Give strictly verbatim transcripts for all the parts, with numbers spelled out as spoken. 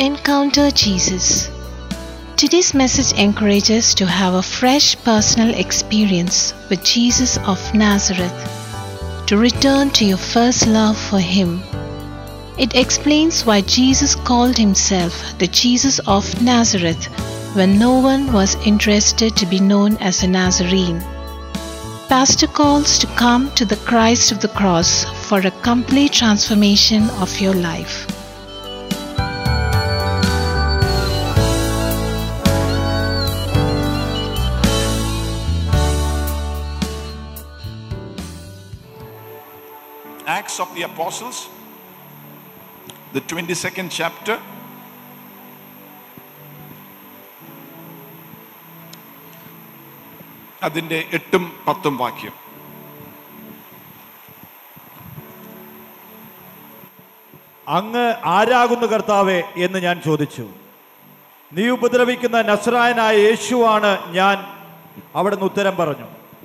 Encounter Jesus. Today's message encourages to have a fresh personal experience with Jesus of Nazareth, to return to your first love for Him. It explains why Jesus called Himself the Jesus of Nazareth when no one was interested to be known as a Nazarene. Pastor calls to come to the Christ of the cross for a complete transformation of your life. Acts of the Apostles, the twenty-second chapter. അതിൻ്റെ എട്ടും പത്തും വാക്യം. അങ്ങ് ആരാകുന്നു കർത്താവേ എന്ന് ഞാൻ ചോദിച്ചു. നീ ഉപദ്രവിക്കുന്ന നസ്രായനായ യേശുവാണ് ഞാൻ. അവിടുന്ന് ഉത്തരം പറഞ്ഞു.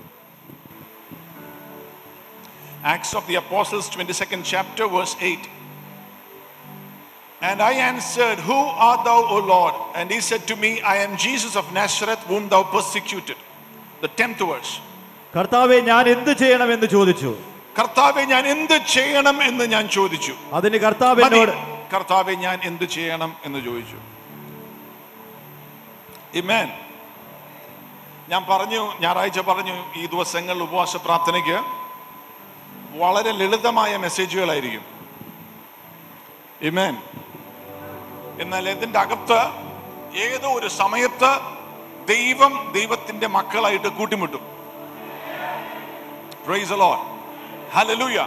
Acts of the Apostles, twenty-second chapter, verse eight. And I answered, Who art thou, O Lord? And he said to me, I am Jesus of Nazareth, whom thou persecuted. The tenth verse. കർത്താവേ ഞാൻ എന്ത് ചെയ്യണം എന്ന് ചോദിച്ചു. കർത്താവേ ഞാൻ എന്ത് ചെയ്യണം എന്ന് ഞാൻ ചോദിച്ചു. അതിന് കർത്താവ് എന്നോട് കർത്താവേ ഞാൻ എന്ത് ചെയ്യണം എന്ന് ചോദിച്ചു. ആമേൻ. ഞാൻ പറഞ്ഞു, ഞായറാഴ്ച പറഞ്ഞു, ഈ ദിവസങ്ങളിൽ ഉപവാസ പ്രാർത്ഥനയ്ക്ക് വളരെ ലളിതമായ മെസ്സേജുകളായിരിക്കും. ആമേൻ. എന്നാൽ ഇതിൻ്റെ അകത്ത് ഏതോ ഒരു സമയത്ത് ദൈവം ദൈവത്തിന്റെ മക്കളായിട്ട് കൂട്ടിമുട്ടും. Praise the Lord. ഹല്ലേലൂയ.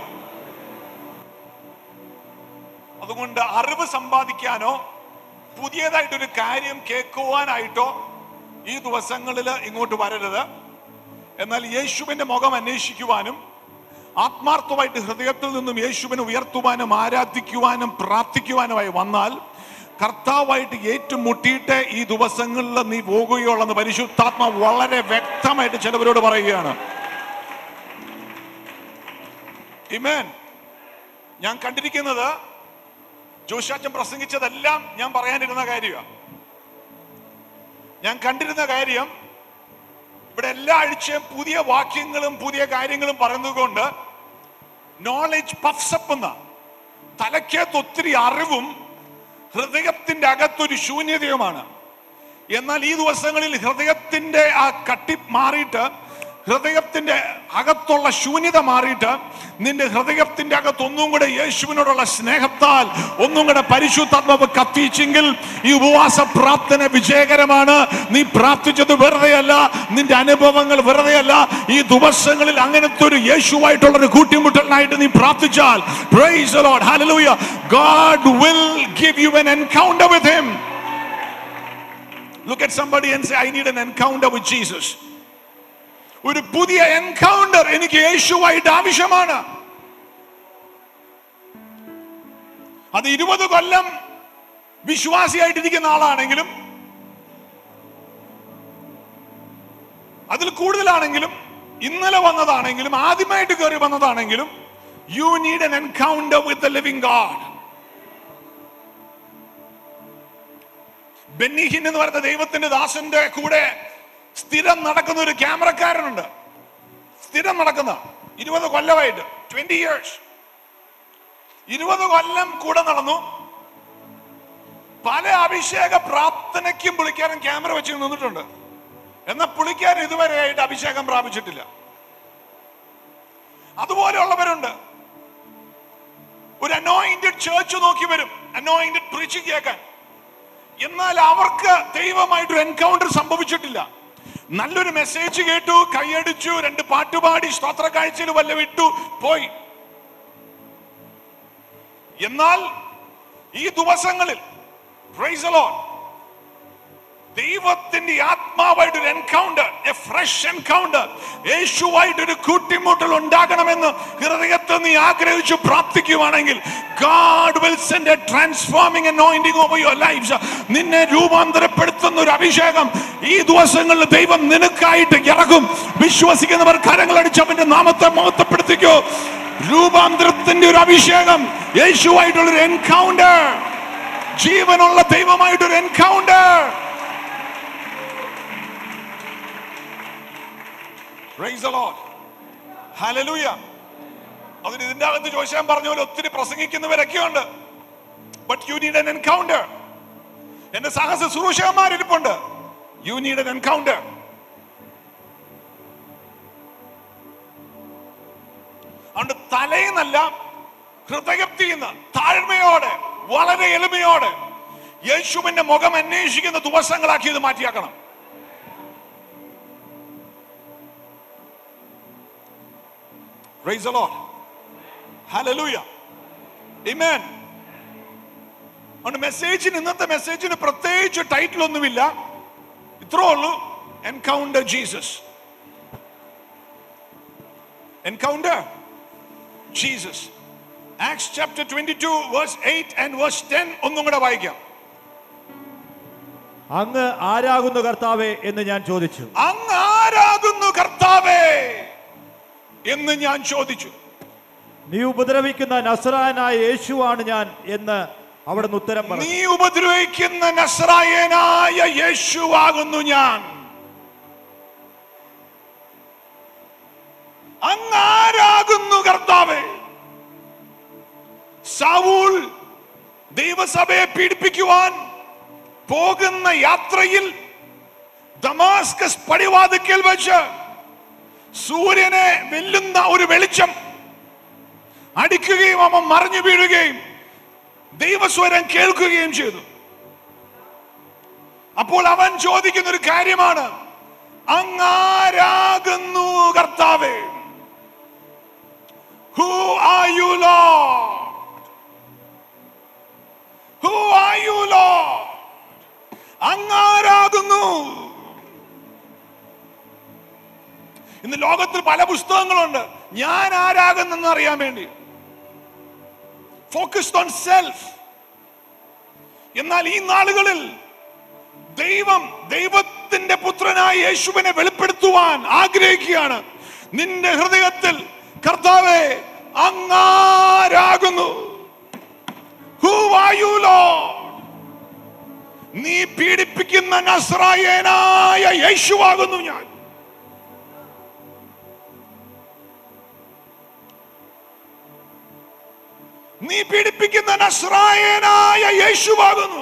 അതുകൊണ്ട് അറിവ് സമ്പാദിക്കാനോ പുതിയതായിട്ടൊരു കാര്യം കേൾക്കുവാനായിട്ടോ ഈ ദിവസങ്ങളിൽ ഇങ്ങോട്ട് വരരുത്. എന്നാൽ യേശുവിന്റെ മുഖം അന്വേഷിക്കുവാനും ആത്മാർത്ഥമായിട്ട് ഹൃദയത്തിൽ നിന്നും യേശുവിനെ ഉയർത്തുവാനും ആരാധിക്കുവാനും പ്രാർത്ഥിക്കുവാനുമായി വന്നാൽ കർത്താവായിട്ട് ഏറ്റുമുട്ടിയിട്ട് ഈ ദിവസങ്ങളിൽ നീ പോകുകയുള്ളെന്ന് പരിശുദ്ധാത്മ വളരെ വ്യക്തമായിട്ട് ചിലവരോട് പറയുകയാണ്. ആമേൻ. ഞാൻ കണ്ടിരിക്കുന്നത്, ജോഷാച്ചൻ പ്രസംഗിച്ചതെല്ലാം ഞാൻ പറയാനിരുന്ന കാര്യമാണ്. ഞാൻ കണ്ടിരുന്ന കാര്യം, ഇവിടെ എല്ലാ ആഴ്ചയും പുതിയ വാക്യങ്ങളും പുതിയ കാര്യങ്ങളും പറയുന്നതുകൊണ്ട് നോളജ് പഫ്സ് അപ്പ് എന്ന തലയ്ക്കകത്ത് ഒത്തിരി അറിവും ഹൃദയത്തിന്റെ അകത്തൊരു ശൂന്യതയുമാണ്. എന്നാൽ ഈ ദിവസങ്ങളിൽ ഹൃദയത്തിന്റെ ആ കട്ടി മാറിയിട്ട്, ഹൃദയത്തിന്റെ അകത്തുള്ള ശൂന്യത മാറിയിട്ട്, നിന്റെ ഹൃദയത്തിന്റെ അകത്ത് ഒന്നും കൂടെ യേശുവിനോടുള്ള സ്നേഹത്താൽ ഒന്നും കൂടെ പരിശുദ്ധാത്മാവ് കത്തിച്ചെങ്കിൽ ഈ ഉപവാസ പ്രാർത്ഥന വിജയകരമാണ്. നീ പ്രാർത്ഥിച്ചത് വെറുതെയല്ല, നിന്റെ അനുഭവങ്ങൾ വെറുതെയല്ല. ഈ ദിവസങ്ങളിൽ അങ്ങനത്തെ ഒരു യേശുവായിട്ടുള്ള ഒരു കൂട്ടിമുട്ടലിനായിട്ട് നീ പ്രാർത്ഥിച്ചാൽ, praise the Lord, hallelujah, God will give you an encounter with him. Look at somebody and say, I need an encounter with Jesus. ഒരു പുതിയ എൻകൗണ്ടർ എനിക്ക് യേശുവായിട്ട് ആവശ്യമാണ്. അത് ഇരുപത് കൊല്ലം വിശ്വാസിയായിട്ടിരിക്കുന്ന ആളാണെങ്കിലും അതിൽ കൂടുതലാണെങ്കിലും ഇന്നലെ വന്നതാണെങ്കിലും ആദ്യമായിട്ട് കയറി വന്നതാണെങ്കിലും, you need an encounter with the living God. ബെന്നിഹിൻ എന്ന് പറയുന്ന ദൈവത്തിന്റെ ദാസന്റെ കൂടെ സ്ഥിരം നടക്കുന്ന ഒരു ക്യാമറക്കാരനുണ്ട്. സ്ഥിരം നടക്കുന്ന ഇരുപത് കൊല്ലമായിട്ട്, ട്വന്റി ഇയേഴ്സ് ഇരുപത് കൊല്ലം കൂടെ നടന്നു. പല അഭിഷേക പ്രാർത്ഥനയ്ക്കും പുള്ളിക്കാരൻ ക്യാമറ വെച്ച് നിന്നിട്ടുണ്ട്. എന്നാൽ പുള്ളിക്കാരൻ ഇതുവരെയായിട്ട് അഭിഷേകം പ്രാപിച്ചിട്ടില്ല. അതുപോലെയുള്ളവരുണ്ട്. ഒരു അനോയിന്റഡ് ചേർച്ച് നോക്കി വരും, അനോയിന്റഡ് പ്രീച്ചിങ് കേൾക്കാൻ. എന്നാൽ അവർക്ക് ദൈവമായിട്ടൊരു എൻകൗണ്ടർ സംഭവിച്ചിട്ടില്ല. നല്ലൊരു മെസ്സേജ് കേട്ടു, കൈയടിച്ചു, രണ്ട് പാട്ടുപാടി, സ്തോത്ര കാഴ്ചയിൽ വല്ല വിട്ടു, പോയി. എന്നാൽ ഈ ദിവസങ്ങളിൽ പ്രൈസ് ദി ലോർഡ്, ദൈവത്തിന്റെ ആത്മാവായിട്ടൊരു എൻകൗണ്ടർ, എ ഫ്രഷ് എൻകൗണ്ടർ, യേശുവായിട്ടൊരു കൂട്ടിമുട്ടൽ ഉണ്ടാകണമെന്ന് ഹൃദയത്തിൽ നീ ആഗ്രഹിച്ചു പ്രാർത്ഥിക്കുവാണെങ്കിൽ, God will send a transforming anointing over your lives. നിന്നെ രൂപാന്തരപ്പെടുത്തുന്ന ഒരു അഭിഷേകം ഈ ദിവസങ്ങളിൽ ദൈവം നിനക്കായിട്ട് ഇറക്കും. വിശ്വസിക്കുന്നവർ കരങ്ങളടിച്ച് അവന്റെ നാമത്തെ മഹത്വപ്പെടുത്തിക്കോ. രൂപാന്തരത്തിന്റെ ഒരു അഭിഷേകം, യേശുവായിട്ടുള്ള ഒരു എൻകൗണ്ടർ. ജീവനുള്ള ദൈവമായിട്ടൊരു encounter. Praise the Lord. Hallelujah. അതിന് ഇതിന്റെ അകത്ത് ചോദിച്ചാൽ പറഞ്ഞ പോലെ ഒത്തിരി പ്രസംഗിക്കുന്നവരൊക്കെ ഉണ്ട്. But you need an encounter. എന്റെ സാഹസ സുരൂഷകന്മാരിപ്പുണ്ട്. You need an encounter. അതുകൊണ്ട് തലയെന്നല്ല, ഹൃദയത്തിൽ നിന്ന് താഴ്മയോടെ വളരെ എളിമയോടെ യേശുവിന്റെ മുഖം അന്വേഷിക്കുന്ന ദിവസങ്ങളാക്കി ഇത് മാറ്റിയാക്കണം. Praise the Lord. Hallelujah. Amen. അതുകൊണ്ട് മെസ്സേജിന്, ഇന്നത്തെ മെസ്സേജിന് പ്രത്യേകിച്ച് ടൈറ്റിൽ ഒന്നുമില്ല, ഇത്രേ ഉള്ളൂ: encounter Jesus. Encounter Jesus. Acts chapter twenty-two verse eight and verse ten ഒന്നും കൂടെ വായിക്കാം. അങ്ങ് ആരാകുന്നു കർത്താവേ എന്ന് ഞാൻ ചോദിച്ചു. അങ്ങ് ആരാകുന്നു കർത്താവേ എന്ന് ഞാൻ ചോദിച്ചു. നീ ഉപദ്രവിക്കുന്ന നസ്രായനായ യേശുവാണ് ഞാൻ എന്ന് അവിടുന്ന് ഉത്തരം പറഞ്ഞു. നീ ഉപദ്രവിക്കുന്ന നസ്രായനായ യേശുവാകുന്നു ഞാൻ. അങ്ങ് ആരാകുന്നു കർത്താവേ. സൗൽ ദൈവസഭയെ പീഡിപ്പിക്കുവാൻ പോകുന്ന യാത്രയിൽ ദമാസ്കസ് പടിവാതിക്കൽ വെച്ച് സൂര്യനെ വെല്ലുന്ന ഒരു വെളിച്ചം അടിക്കുകയും അവൻ മറിഞ്ഞു വീഴുകയും ദൈവസ്വരം കേൾക്കുകയും ചെയ്തു. അപ്പോൾ അവൻ ചോദിക്കുന്ന ഒരു കാര്യമാണ്: അങ്ങാരാകുന്നു കർത്താവേ? Who are you, Lord? Who are you, Lord? അങ്ങാരാകുന്നു. ഇന്ന് ലോകത്തിൽ പല പുസ്തകങ്ങളുണ്ട് ഞാൻ ആരാകുന്നെന്ന് അറിയാൻ വേണ്ടി, ഫോക്കസ്ഡ് ഓൺ സെൽഫ്. എന്നാൽ ഈ നാളുകളിൽ ദൈവം ദൈവത്തിന്റെ പുത്രനായ യേശുവിനെ വെളിപ്പെടുത്തുവാൻ ആഗ്രഹിക്കുകയാണ്. നിന്റെ ഹൃദയത്തിൽ കർത്താവേ അങ്ങാരാകുന്നു. Who are you, Lord? നീ പീഡിപ്പിക്കുന്ന നസ്രായനായ യേശുവാകുന്നു ഞാൻ. നീ പീഡിപ്പിക്കുന്ന നസ്രായനായ യേശുവാകുന്നു.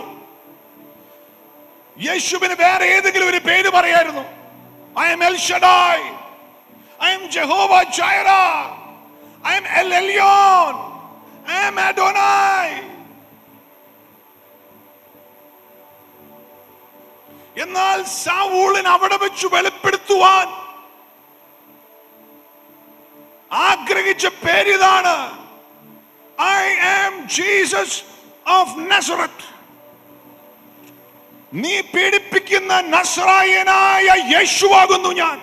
യേശുവിന് വേറെ ഏതെങ്കിലും ഒരു പേര് പറയായിരുന്നു? I am El Shaddai, I am Jehovah Jireh, I am El Elyon, I am Adonai. എന്നാൽ സൗലിന് അവിടെ വെച്ച് വെളിപ്പെടുത്തുവാൻ ആഗ്രഹിച്ച പേരിതാണ്: I am Jesus of Nazareth. നീ പീഡിപ്പിക്കുന്ന നസ്രായനായ യേശുവാകുന്നു ഞാൻ.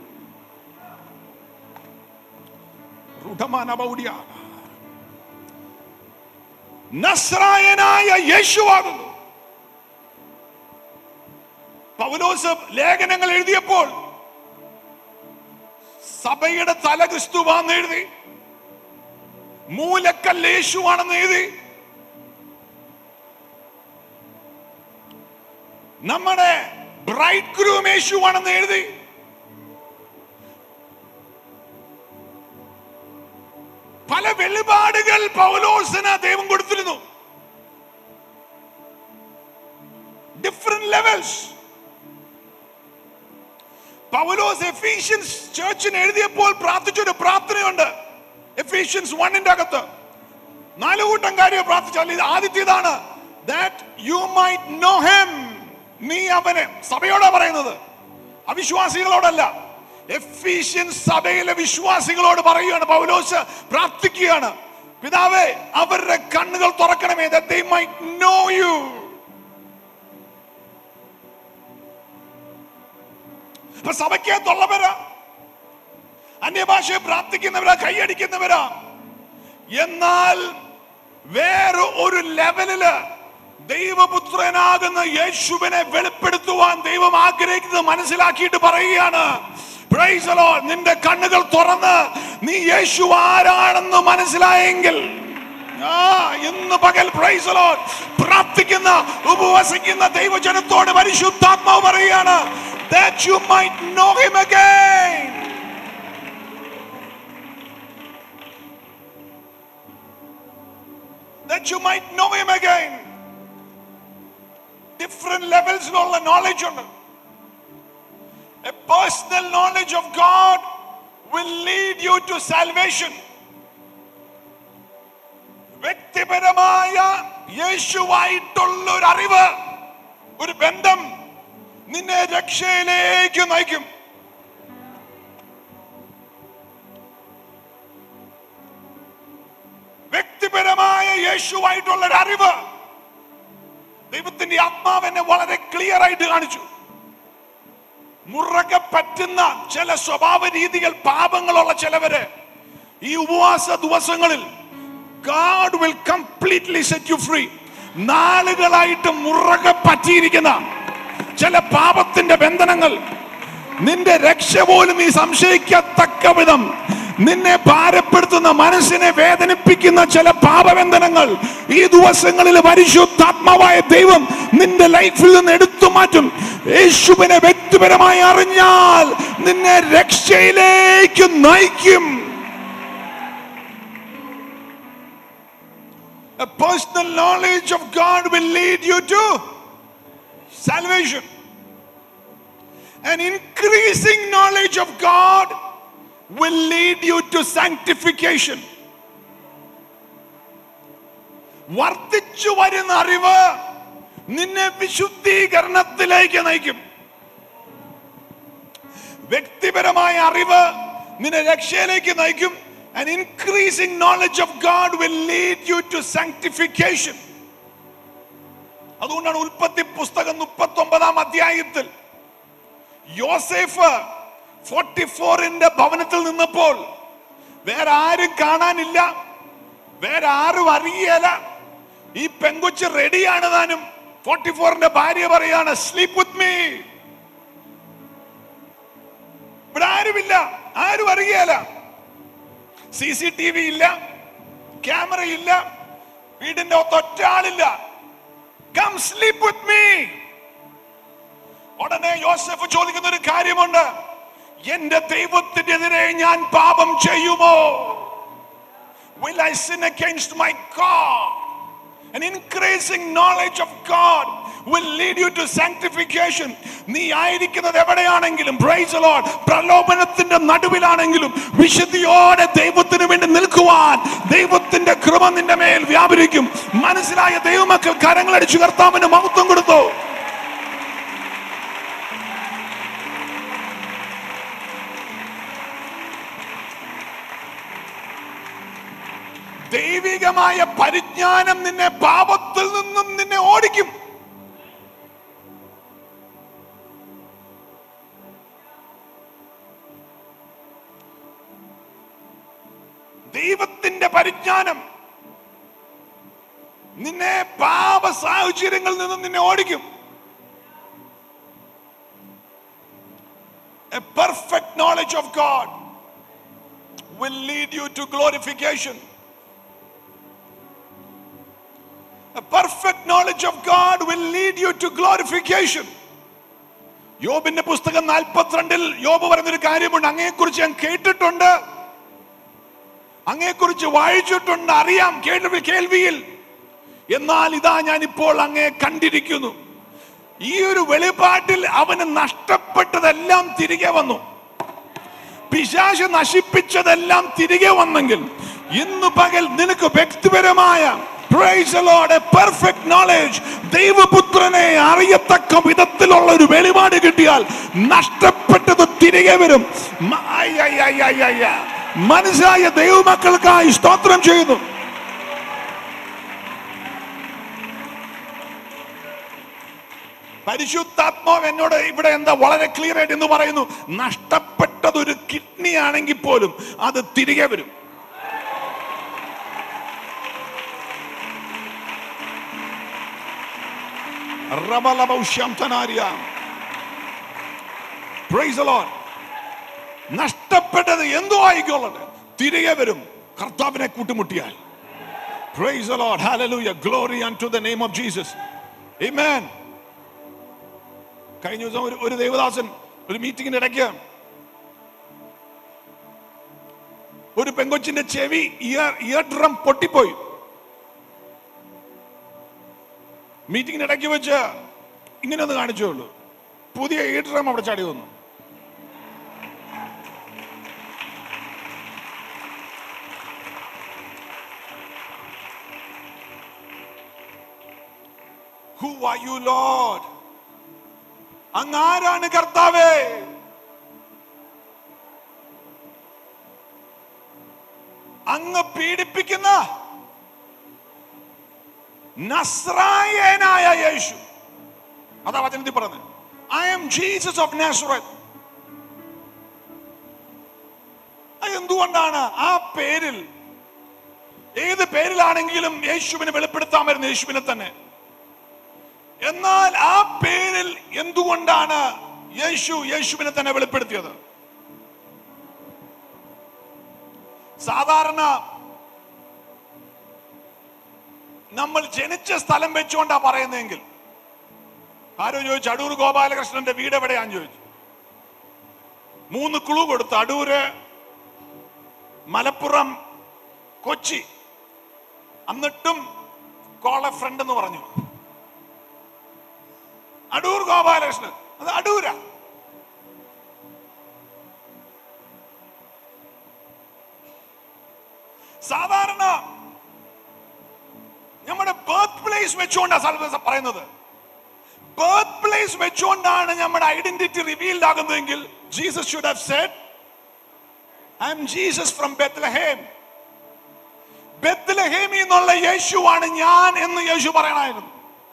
നസ്രായനായ യേശുവാകുന്നു. പൗലോസ് ലേഖനങ്ങൾ എഴുതിയപ്പോൾ സഭയുടെ തല ക്രിസ്തുവാണെന്ന് എഴുതി, മൂലക്കല്ല് യേശുവാണെന്ന് എഴുതി, നമ്മുടെ ബ്രൈഡ് ഗ്രൂം യേശുവാണെന്ന് എഴുതി. പല വെളിപാടുകൾ പൗലോസിന് ദൈവം കൊടുത്തിരുന്നു. Different levels. പൗലോസ് എഫീഷ്യൻസ് ചർച്ചിന് എഴുതിയപ്പോൾ പ്രാർത്ഥിച്ചൊരു പ്രാർത്ഥനയുണ്ട്. എഫീഷ്യൻസ് ഒന്നിന്റെ അകത്ത് നാല് കൂട്ടം കാര്യം പ്രാർത്ഥിച്ചാൽ ആദ്യത്തേതാണ് that you might know him. നീ അവനെ, സഭയോടാ പറയുന്നത്, അവിശ്വാസികളോടല്ല. എഫീഷ്യൻസ് സഭയിലെ വിശ്വാസികളോട് പറയുകയാണ്. പൗലോസ് പ്രാർത്ഥിക്കുകയാണ്: പിതാവേ, അവരുടെ കണ്ണുകൾ തുറക്കണമേ, that they might know you. ഇപ്പൊ സഭയ്ക്കകത്തുള്ളവരാ, അന്യഭാഷയെ പ്രാർത്ഥിക്കുന്നവരാ, കൈയടിക്കുന്നവരാ. എന്നാൽ വേറെ ഒരു ലെവലില് ദൈവപുത്രനാകുന്ന യേശുവിനെ വെളിപ്പെടുത്തുവാൻ ദൈവം ആഗ്രഹിക്കുന്നത് മനസ്സിലാക്കിയിട്ട് പറയുകയാണ്: പ്രൈസ് ദി ലോർഡ്. നിന്റെ കണ്ണുകൾ തുറന്ന് നീ യേശു ആരാണെന്ന് മനസ്സിലായെങ്കിൽ ഇന്ന് പകൽ പ്രൈസ് ദി ലോർഡ് പ്രാർത്ഥിക്കുന്ന ഉപവസിക്കുന്ന ദൈവജനത്തോട് പരിശുദ്ധാത്മാവ് പറയുകയാണ്, that you might know him again. That you might know him again. Different levels of knowledge ഉണ്ട്. A personal knowledge of God will lead you to salvation. വ്യക്തിപരമായ യേശുവായിട്ടുള്ള ഒരു അറിവ്, ഒരു ബന്ധം നിന്നെ രക്ഷയിലേക്ക് നയിക്കും. വ്യക്തിപരമായ യേശുവായിട്ടുള്ള ഒരു അറിവ് ദൈവത്തിന്റെ ആത്മാവ് എന്നെ വളരെ ക്ലിയർ ആയിട്ട് കാണിച്ചു. മുറുകെ പറ്റുന്ന ചില സ്വഭാവ രീതികൾ, പാപങ്ങളുള്ള ചിലവര് ഈ ഉപവാസ ദിവസങ്ങളിൽ God will completely set you free. നാളുകളായിട്ട് മുറുകെ പറ്റിയിരിക്കുന്ന ചില പാപത്തിന്റെ ബന്ധനങ്ങൾ, നിന്റെ രക്ഷ പോലും നീ സംശയിക്കത്തക്ക വിധം നിന്നെ ഭാരപ്പെടുത്തുന്ന, മനസ്സിനെ വേദനിപ്പിക്കുന്ന ചില പാപബന്ധനങ്ങൾ ഈ ദിവസങ്ങളിൽ പരിശുദ്ധാത്മാവായ ദൈവം നിന്റെ ലൈഫിൽ നിന്ന് എടുത്തു മാറ്റും. യേശുവിനെ വ്യക്തിപരമായി അറിഞ്ഞാൽ നിന്നെ രക്ഷയിലേക്ക് നയിക്കും. A personal knowledge of God will lead you to salvation. An increasing knowledge of God will lead you to sanctification. വർദ്ധിച്ചു വരുന്ന അറിവ് നിന്നെ വിശുദ്ധീകരണത്തിലേക്ക് നയിക്കും. വ്യക്തിപരമായ അറിവ് നിന്നെ രക്ഷയിലേക്ക് നയിക്കും. An increasing knowledge of God will lead you to sanctification. അതുകൊണ്ടാണ് ഉൽപ്പത്തി പുസ്തകം മുപ്പത്തി ഒമ്പതാം അധ്യായത്തിൽ യോസേഫ് ഫോർട്ടിഫോറിന്റെ ഭവനത്തിൽ നിന്നപ്പോൾ വേറെ ആരും കാണാനില്ല, വേറെ ആരും അറിയല. ഈ പെങ്കൊച്ച് റെഡിയാണ് താനും. ഫോർട്ടിഫോറിന്റെ ഭാര്യ പറയാണ്, സ്ലീപ് വിത്ത് മീ. ഇവിടെ ആരുമില്ല, ആരും അറിയല. സി സി ടി വി ഇല്ല, ക്യാമറ ഇല്ല, വീടിന്റെ ഒറ്റ ആളില്ല. Come sleep with me. ഉടനെ യോസേഫ് ചോദിക്കുന്ന ഒരു കാര്യമുണ്ട്, എന്റെ ദൈവത്തിനെതിരെ ഞാൻ പാപം ചെയ്യുമോ? Will I sin against my God? An increasing knowledge of God will lead you to sanctification. നീ ആയിരിക്കുന്നത് എവിടെയാണെങ്കിലും, praise the Lord, പ്രലോഭനത്തിന്റെ നടുവിലാണെങ്കിലും വിശുദ്ധിയോടെ ദൈവത്തിന് വേണ്ടി നിൽക്കുവാൻ ദൈവത്തിന്റെ കൃപ നിന്റെ മേൽ വ്യാപരിക്കും. മനസ്സിലായ ദൈവമക്കൾ കരങ്ങളടിച്ചു കർത്താവിന് മഹത്വം കൊടുത്തു. ദൈവികമായ പരിജ്ഞാനം നിന്നെ പാപത്തിൽ നിന്നും നിന്നെ ഓടിക്കും. ദൈവത്തിന്റെ പരിജ്ഞാനം നിന്നെ പാപ സാഹചര്യങ്ങളിൽ നിന്നും നിന്നെ ഓടിക്കും. A perfect knowledge of God will lead you to glorification. A perfect knowledge of God will lead you to glorification. യോബിന്റെ പുസ്തകം നാൽപ്പത്തിരണ്ടിൽ യോബ് പറയുന്നൊരു കാര്യമുണ്ട്. അങ്ങയെക്കുറിച്ച് ഞാൻ കേട്ടിട്ടുണ്ട്, അങ്ങയെക്കുറിച്ച് വായിച്ചിട്ടുണ്ട്, അറിയാം കേൾവി കേൾവിയിൽ, എന്നാൽ ഇതാ ഞാൻ ഇപ്പോൾ അങ്ങയെ കണ്ടിരിക്കുന്നു. ഈ ഒരു വെളിപാട്ടിൽ അവന് നഷ്ടപ്പെട്ടതെല്ലാം തിരികെ വന്നു. പിശാച് നശിപ്പിച്ചതെല്ലാം തിരികെ വന്നെങ്കിൽ ഇന്ന് പകൽ നിനക്ക് വ്യക്തിപരമായ, praise the Lord, a perfect knowledge, ദൈവപുത്രനെ അറിയത്തക്ക വിധത്തിലുള്ള ഒരു വെളിപാട് കിട്ടിയാൽ നഷ്ടപ്പെട്ടത് തിരികെ വരും. മനസ്സായ ദൈവമക്കൾക്കായി സ്തോത്രം ചെയ്യുന്നു. പരിശുദ്ധാത്മാവ് എന്നോട് ഇവിടെ എന്താ വളരെ ക്ലിയർ ആയിട്ട് എന്ന് പറയുന്നു, നഷ്ടപ്പെട്ടത് ഒരു കിഡ്നി ആണെങ്കിൽ പോലും അത് തിരികെ വരും. Praise the Lord. നഷ്ടപ്പെട്ടത് എന്തോ ആയിക്കൊള്ളട്ടെ തിരികെ വരും കർത്താവിനെ കൂട്ടുമുട്ടിയാൽ. Praise the Lord. Hallelujah. Glory unto the name of Jesus. Amen. കഴിഞ്ഞ ദിവസം ഒരു ഒരു ദേവദാസൻ ഒരു മീറ്റിംഗിന്റെ ഇടയ്ക്ക് ഒരു പെങ്കൊച്ചിന്റെ ചെവി ഇയർ ഇയർ ഡ്രം പൊട്ടിപ്പോയി. മീറ്റിംഗിന്റെ ഇടയ്ക്ക് വെച്ച് ഇങ്ങനെ ഒന്ന് കാണിച്ചേ ഉള്ളൂ, പുതിയ ഇയർ ഡ്രം അവിടെ ചാടി വന്നു. Who are you, Lord? അങ്ങാരാണ് കർത്താവേ? അങ്ങ് പീഡിപ്പിക്കുന്ന നസ്രായനായ യേശു. അതാ വചനത്തിൽ പറഞ്ഞത്, I am Jesus of Nazareth. എന്തുകൊണ്ടാണ് ആ പേരിൽ, ഏത് പേരിലാണെങ്കിലും യേശുവിനെ വെളിപ്പെടുത്താമായിരുന്നു, യേശുവിനെ തന്നെ. എന്നാൽ ആ പേരിൽ എന്തുകൊണ്ടാണ് യേശു യേശുവിനെ തന്നെ വെളിപ്പെടുത്തിയത്? സാധാരണ നമ്മൾ ജനിച്ച സ്ഥലം വെച്ചുകൊണ്ടാ പറയുന്നതെങ്കിൽ, ആരോ ചോദിച്ചു അടൂർ ഗോപാലകൃഷ്ണന്റെ വീട് എവിടെയാന്ന് ചോദിച്ചു. മൂന്ന് ക്ലൂ കൊടുത്തു, അടൂര്, മലപ്പുറം, കൊച്ചി. എന്നിട്ടും കോള ഫ്രണ്ട് എന്ന് പറഞ്ഞു. അടൂർ ഗോപാലകൃഷ്ണൻ, അത് അടൂര. സാധാരണ നമ്മുടെ ബർത്ത് പ്ലേസ് വെച്ചുകൊണ്ടാണ് പറയുന്നത്. ബർത്ത് പ്ലേസ് വെച്ചുകൊണ്ടാണ് നമ്മുടെ ഐഡന്റിറ്റി റിവീൽഡ് ആകുന്നതെങ്കിൽ Jesus should have said, I am Jesus from Bethlehem. ബെത്ലഹേമിൽ നിന്നുള്ള യേശുവാണ് ഞാൻ എന്ന് യേശു പറയണമായിരുന്നു.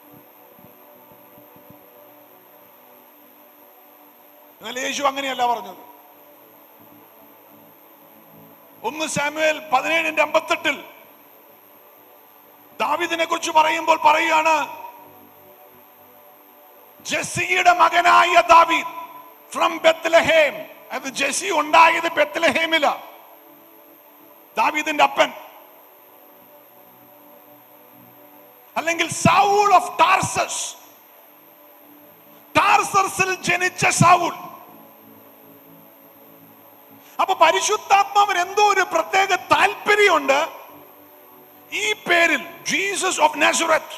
എന്നാൽ യേശു അങ്ങനെയല്ല പറഞ്ഞത്. ഒന്ന് സാമുവേൽ പതിനേഴിന്റെ അമ്പത്തെട്ടിൽ ദാവീദിനെ കുറിച്ച് പറയുമ്പോൾ പറയുകയാണ്, ജെസ്സിയുടെ മകനായ ദാവീദ് ഫ്രം ബെത്ലഹേം. അത് ജെസ്സി ഉണ്ടായത് ബെത്ലഹേമില. ദാവീദിന്റെ അപ്പൻ, അല്ലെങ്കിൽ സൗൾ ഓഫ് ടാർസസ്, ടാർസസിൽ ജനിച്ച സൗൾ. അപ്പൊ പരിശുദ്ധാത്മാവിന് എന്തോ ഒരു പ്രത്യേക താല്പര്യമുണ്ട് ഈ പേരിൽ, Jesus of Nazareth.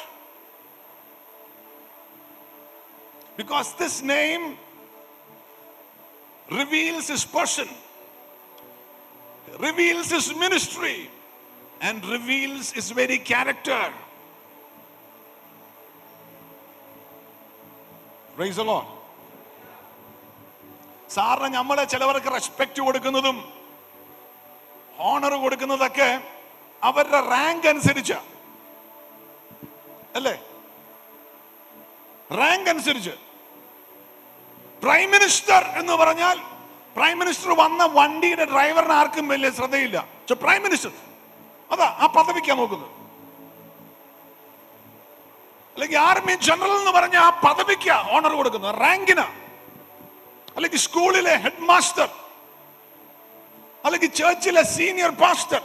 Because this name reveals his person, reveals his ministry, and reveals his very character. Praise the Lord. സാറിന് നമ്മളെ ചിലവർക്ക് റെസ്പെക്ട് കൊടുക്കുന്നതും ഓണർ കൊടുക്കുന്നതൊക്കെ അവരുടെ റാങ്ക് അനുസരിച്ച് അല്ലേ? റാങ്ക് അനുസരിച്ച്. പ്രൈം മിനിസ്റ്റർ എന്ന് പറഞ്ഞാൽ പ്രൈം മിനിസ്റ്റർ വന്ന വണ്ടിയുടെ ഡ്രൈവറിന് ആർക്കും വലിയ ശ്രദ്ധയില്ല. പ്രൈം മിനിസ്റ്റർ അതാ ആ പദവിക്കാ നോക്കുന്നത്. അല്ലെങ്കിൽ ആർമി ജനറൽ എന്ന് പറഞ്ഞ ആ പദവിക്കാ ഓണർ കൊടുക്കുന്നത്, റാങ്കിന്. അല്ലെങ്കിൽ സ്കൂളിലെ ഹെഡ് മാസ്റ്റർ, അല്ലെങ്കിൽ ചർച്ചിലെ സീനിയർ പാസ്റ്റർ.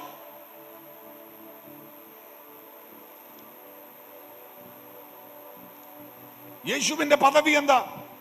യേശുവിന്റെ പദവി എന്താ?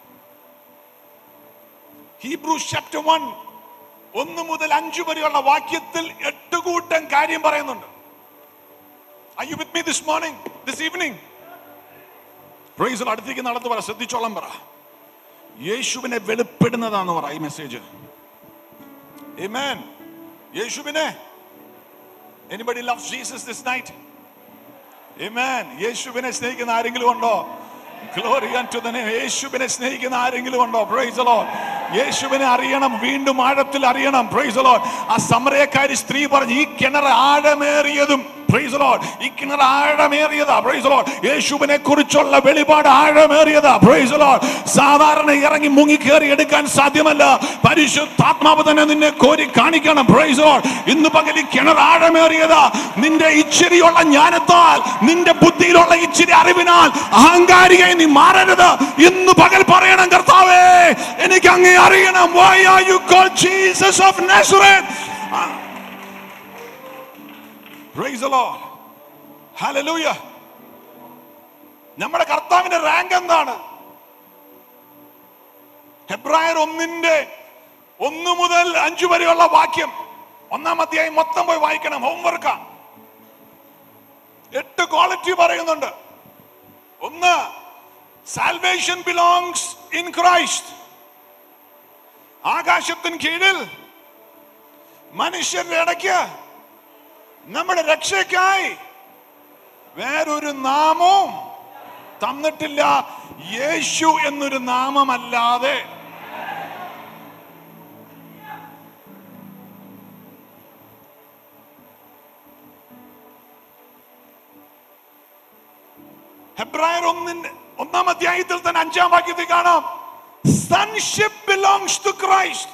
ഹീബ്രൂസ് ചാപ്റ്റർ വൺ ഒന്ന് മുതൽ അഞ്ചു വരെയുള്ള വാക്യത്തിൽ എട്ട് കൂട്ടം കാര്യം പറയുന്നുണ്ട്. Are you with me this morning, this evening? Praise the Lord. അടുത്തേക്ക് നടന്നു പറ, ശ്രദ്ധിച്ചോളം പറ. യേശുവിനെ വെളിപ്പെടുന്നതാന്ന് പറ ഈ മെസ്സേജ്. Amen. യേശുവിനെ. Anybody loves Jesus this night? Amen. യേശുവിനെ സ്നേഹിക്കുന്ന ആരെങ്കിലും ഉണ്ടോ? Glory unto the name. യേശുവിനെ സ്നേഹിക്കുന്ന ആരെങ്കിലും ഉണ്ടോ? Praise the Lord. യേശുവിനെ അറിയണം, വീണ്ടും ആഴത്തിൽ അറിയണം. Praise the Lord. ആ സമരക്കാരി സ്ത്രീ പറഞ്ഞു, ഈ കിണർ ആഴമേറിയതും, Praise the Lord, ഈ കിണർ ആഴമേറിയതാ. Praise the Lord. യേശുവിനെ കുറിച്ചുള്ള വെളിപാട് ആഴമേറിയതാ. Praise the Lord. സാധാരണ ഇറങ്ങി മുങ്ങി കയറി എടുക്കാൻ സാധ്യമല്ല. പരിശുദ്ധാത്മാവ് തന്നെ നിന്നെ കോരി കാണിക്കണം. Praise the Lord. ഇന്ന് പകൽ ഈ കിണർ ആഴമേറിയതാ. നിന്റെ ഇച്ചിരിയുള്ള ജ്ഞാനത്താൽ, നിന്റെ ബുദ്ധിയിലുള്ള ഇച്ചിരി അറിവിനാൽ അഹങ്കാരിയെ നീ മാറരുത്. ഇന്ന് പകൽ പറയണം, കർത്താവേ എനിക്ക് അങ്ങേ അറിയണം. Why are you called Jesus of Nazareth? Praise the Lord. Hallelujah. നമ്മുടെ കർത്താവിന്റെ റാങ്ക് എന്താണ്? ഹെബ്രായർ ഒന്നിന്റെ ഒന്ന് മുതൽ അഞ്ചു വരെയുള്ള വാക്യം ഒന്നാം അധ്യായം മൊത്തം പോയി വായിക്കണം. ഹോംവർക്കാ. എട്ട് ക്വാളിറ്റി പറയുന്നുണ്ട്. ഒന്ന്, സാൽവേഷൻ ബിലോങ്സ് ഇൻ ക്രൈസ്റ്റ്. ആകാശത്തിന് കീഴിൽ മനുഷ്യരുടെ ഇടയ്ക്ക് നമ്മുടെ രക്ഷയ്ക്കായി വേറൊരു നാമവും തന്നിട്ടില്ല, യേശു എന്നൊരു നാമമല്ലാതെ. ഹെബ്രായർ ഒന്നിന്റെ ഒന്നാം അധ്യായത്തിൽ തന്നെ അഞ്ചാം വാക്യത്തിൽ കാണാം, സൺഷിപ്പ് ബിലോങ്സ് ടു ക്രൈസ്റ്റ്.